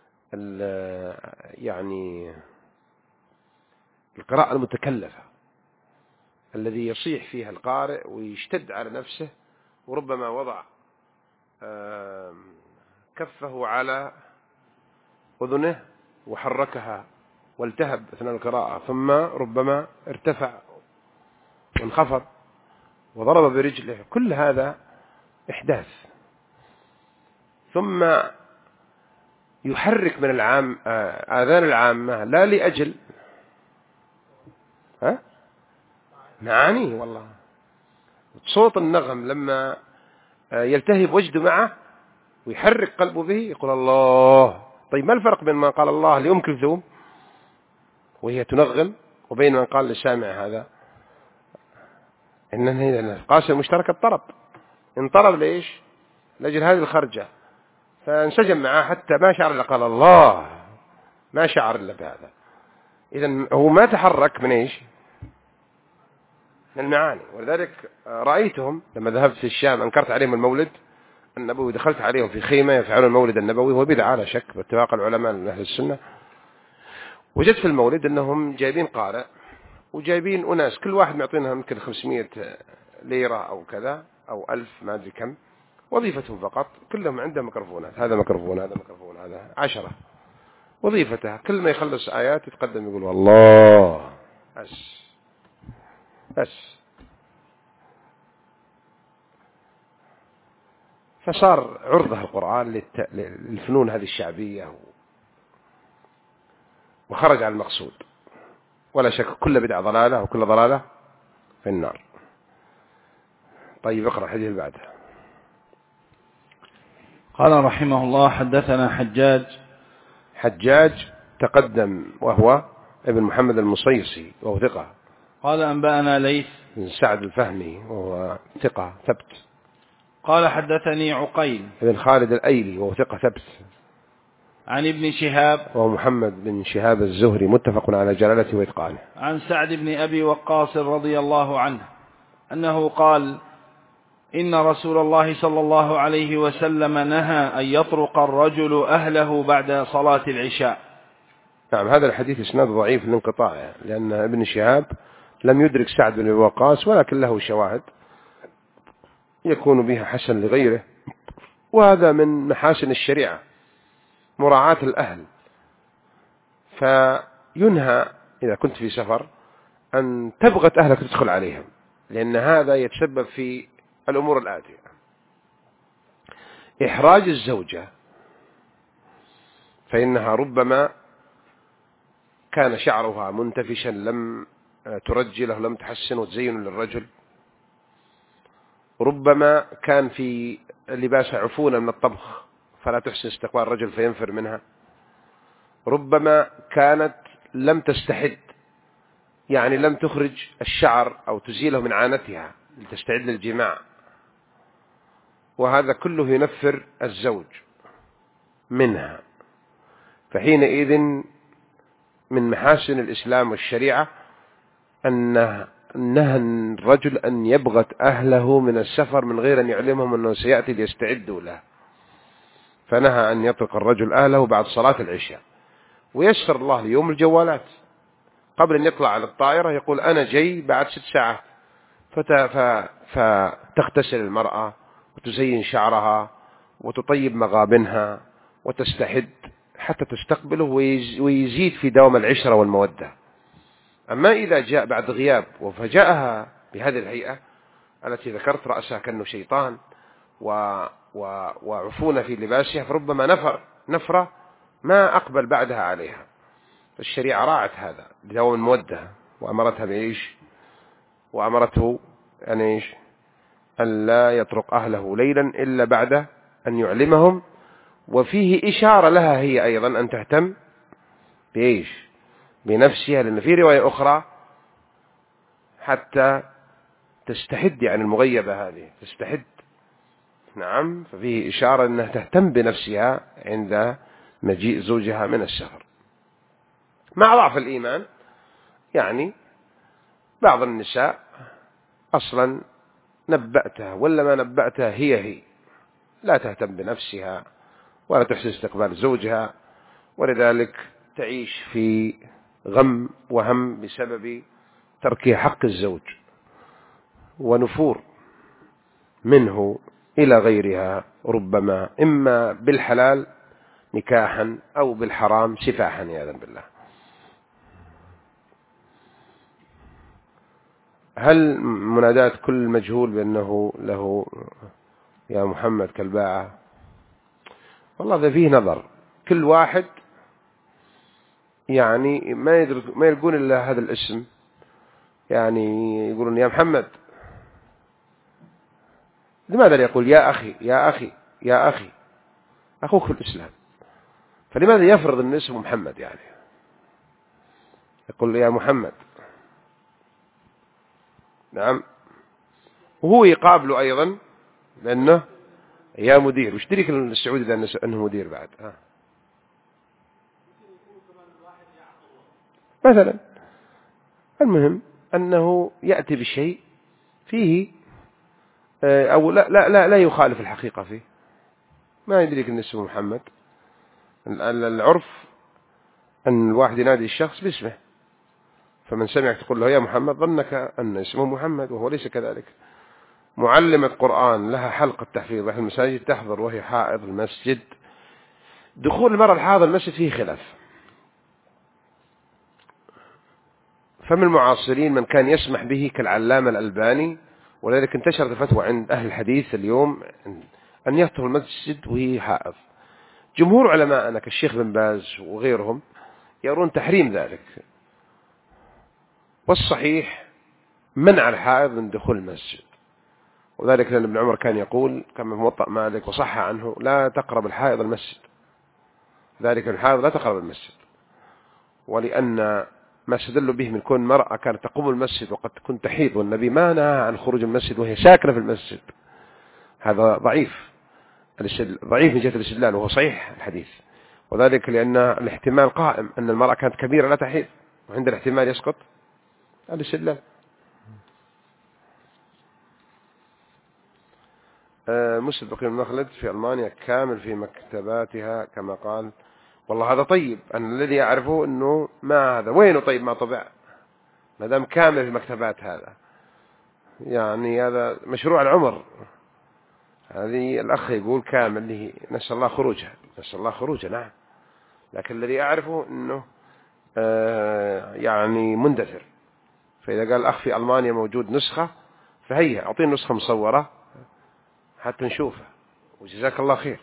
يعني القراءة المتكلفة الذي يصيح فيها القارئ ويشتد على نفسه، وربما وضع كفه على أذنه وحركها والتهب أثناء القراءة، ثم ربما ارتفع وانخفض وضرب برجله. كل هذا إحداث. ثم يحرك من آذان العامة لا لأجل معاني. والله صوت النغم لما يلتهب وجده معه ويحرك قلبه به يقول الله. طيب ما الفرق بين ما قال الله لأم كلثوم وهي تنغم وبين من قال للسامع هذا؟ إننا القاسم المشترك الطرب، انطرب ليش؟ لأجل هذه الخرجة، فانسجم معاه حتى ما شعر إلا قال الله، ما شعر إلا بهذا. إذن هو ما تحرك من إيش؟ من المعاني. ولذلك رأيتهم لما ذهبت في الشام أنكرت عليهم المولد النبوي، دخلت عليهم في خيمة يفعلون المولد النبوي، وهو بدعة لا شك باتفاق العلماء من أهل السنة. وجدت في المولد أنهم جايبين قارئ وجايبين أناس كل واحد معطينها يمكن 500 ليرة أو كذا أو 1000 ما أدري كم، وظيفتهم فقط كلهم عندهم ميكروفونات، هذا ميكروفون هذا ميكروفون هذا 10، وظيفتها كل ما يخلص آيات يتقدم يقول والله بس. فصار عرضه القرآن للفنون هذه الشعبية، وخرج عن المقصود. ولا شك كل بدعة ضلالة وكل ضلالة في النار. طيب اقرأ الحديث اللي بعده. قال رحمه الله حدثنا حجاج تقدم وهو ابن محمد المصيصي وهو ثقة. قال أنبأنا ليث بن سعد الفهمي وهو ثقة ثبت. قال حدثني عقيل ابن خالد الأيلي وهو ثقة ثبت. عن ابن شهاب وهو محمد بن شهاب الزهري متفق على جلالته وإتقانه. عن سعد بن أبي وقاص رضي الله عنه أنه قال إن رسول الله صلى الله عليه وسلم نهى أن يطرق الرجل أهله بعد صلاة العشاء. نعم، هذا الحديث إسناد ضعيف لانقطاعه، لأن ابن شهاب لم يدرك سعد بن أبي وقاص، ولكن له شواهد يكون بها حسن لغيره. وهذا من محاسن الشريعة مراعاة الأهل. فينهى إذا كنت في سفر أن تبغت أهلك تدخل عليهم، لأن هذا يتسبب في الأمور الآتية: إحراج الزوجة، فإنها ربما كان شعرها منتفشا لم ترجله لم تحسن وتزين للرجل، ربما كان في لباسها عفونة من الطبخ فلا تحسن استقبال الرجل فينفر منها، ربما كانت لم تستحد، يعني لم تخرج الشعر أو تزيله من عانتها لتستعد للجماع، وهذا كله ينفر الزوج منها. فحينئذ من محاسن الإسلام والشريعة أن نهى الرجل أن يبغت أهله من السفر من غير أن يعلمهم أنه سيأتي ليستعدوا له، فنهى أن يطرق الرجل أهله بعد صلاة العشاء. ويسر الله ليوم الجوالات قبل أن يطلع على الطائرة يقول أنا جاي بعد 6 ساعات، فتغتسل المرأة وتزين شعرها وتطيب مغابنها وتستحد حتى تستقبله ويزيد في دوام العشرة والمودة. أما إذا جاء بعد غياب وفجأها بهذه الهيئة التي ذكرت، رأسها كأنه شيطان وعفونة في لباسها، فربما نفرة ما أقبل بعدها عليها. الشريعة راعت هذا بدوام المودة وأمرتها بإيش؟ وأمرته أن إيش؟ أن لا يطرق أهله ليلا إلا بعد أن يعلمهم. وفيه إشارة لها هي أيضا أن تهتم بإيش؟ بنفسها، لأن في رواية أخرى حتى تستحد، يعني المغيبة هذه تستحد. نعم، ففيه إشارة أنها تهتم بنفسها عند مجيء زوجها من السفر. مع ضعف الإيمان يعني بعض النساء أصلا نبأتها ولا ما نبأتها هي لا تهتم بنفسها ولا تحسن استقبال زوجها، ولذلك تعيش في غم وهم بسبب ترك حق الزوج ونفور منه إلى غيرها، ربما إما بالحلال نكاحا أو بالحرام سفاحا عياذا بالله. هل منادات كل مجهول بأنه له يا محمد كالباعة؟ والله ذا فيه نظر. كل واحد يعني ما يلقون إلا هذا الاسم، يعني يقولون يا محمد. لماذا لا يقول يا أخي يا أخي يا أخي؟ أخوك في الإسلام، فلماذا يفرض أن اسمه محمد؟ يعني يقول يا محمد. نعم، وهو يقابله أيضا لأنه يا مدير. وش دريك السعودي إذا أنه مدير بعد؟ مثلا. المهم أنه يأتي بشيء فيه أو لا يخالف الحقيقة فيه، ما يدريك أن اسمه محمد. العرف أن الواحد ينادي الشخص باسمه، فمن سمعك تقول له يا محمد ظنك أن اسمه محمد وهو ليس كذلك. معلمة قرآن لها حلقة تحفيظ في المساجد تحضر وهي حائض المسجد. دخول المرأة الحاضر المسجد فيه خلاف، فمن المعاصرين من كان يسمح به كالعلامة الألباني، ولذلك انتشرت الفتوى عند أهل الحديث اليوم أن يدخل المسجد وهي حائض. جمهور علماءنا كالشيخ بن باز وغيرهم يرون تحريم ذلك، والصحيح منع الحائض من دخول المسجد. وذلك لأن ابن عمر كان يقول كما في موطأ مالك وصح عنه لا تقرب الحائض المسجد، ذلك الحائض لا تقرب المسجد. ولأن ما استدل به من كون مرأة كانت تقوم المسجد وقد تكون تحيض والنبي ما نهى عن خروج المسجد وهي ساكنة في المسجد، هذا ضعيف من جهة الاستدلال، وهو صحيح الحديث. وذلك لأن الاحتمال قائم أن المرأة كانت كبيرة لا تحيض، وعند الاحتمال يسقط الاستدلال. مسجد بقية المخلد في ألمانيا كامل في مكتباتها كما قال. والله هذا طيب، أنا الذي أعرفه أنه ما هذا وينه طيب ما طبع ما دام كامل في مكتبات. هذا يعني هذا مشروع العمر. هذه الأخ يقول كامل له، نسأل الله خروجها، نسأل الله خروجها. نعم، لكن الذي أعرفه أنه يعني مندثر. فإذا قال الأخ في ألمانيا موجود نسخة فهيا أعطينا نسخة مصورة حتى نشوفها، وجزاك الله خير.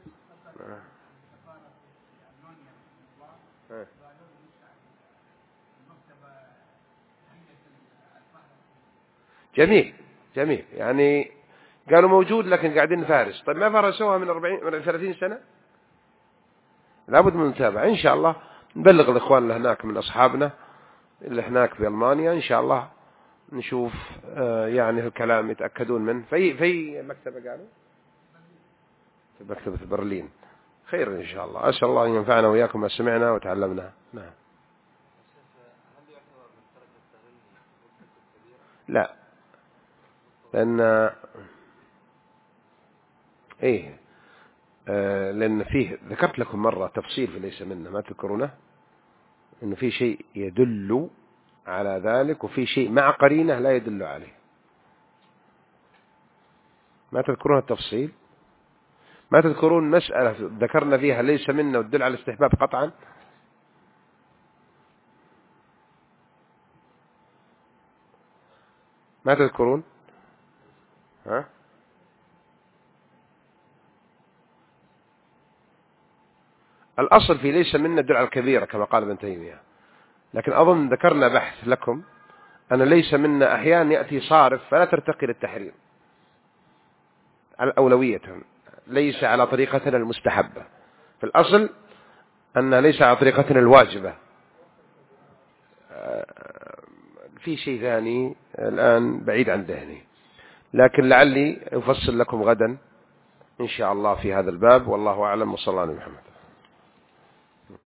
جميل جميل، يعني قالوا موجود لكن قاعدين نفارس. طيب ما فرسوها من 30 سنة؟ لابد من المتابعة إن شاء الله. نبلغ الإخوان اللي هناك من أصحابنا اللي هناك في ألمانيا إن شاء الله نشوف يعني الكلام يتأكدون منه. في مكتبة قالوا في مكتبة برلين. خير إن شاء الله. أسأل الله أن ينفعنا وإياكم ما سمعنا وتعلمنا. نعم. لا، لأن لأن فيه ذكرت لكم مرة تفصيل في ليس منه ما تذكرونه، إنه في شيء يدل على ذلك وفي شيء مع قرينة لا يدل عليه. ما تذكرون التفصيل؟ ما تذكرون مسألة ذكرنا فيها ليس منا وتدل على الاستحباب قطعا؟ ما تذكرون؟ ها؟ الأصل في ليس منا يدل على الكبيرة كما قال ابن تيمية، لكن أظن ذكرنا بحث لكم أن ليس منا أحيانا يأتي صارف فلا ترتقي للتحريم على الأولوية، ليس على طريقتنا المستحبة. في الأصل أن ليس على طريقتنا الواجبة. في شيء ثاني الآن بعيد عن ذهني، لكن لعلي أفصل لكم غدا إن شاء الله في هذا الباب، والله أعلم، وصلى الله عليه محمد.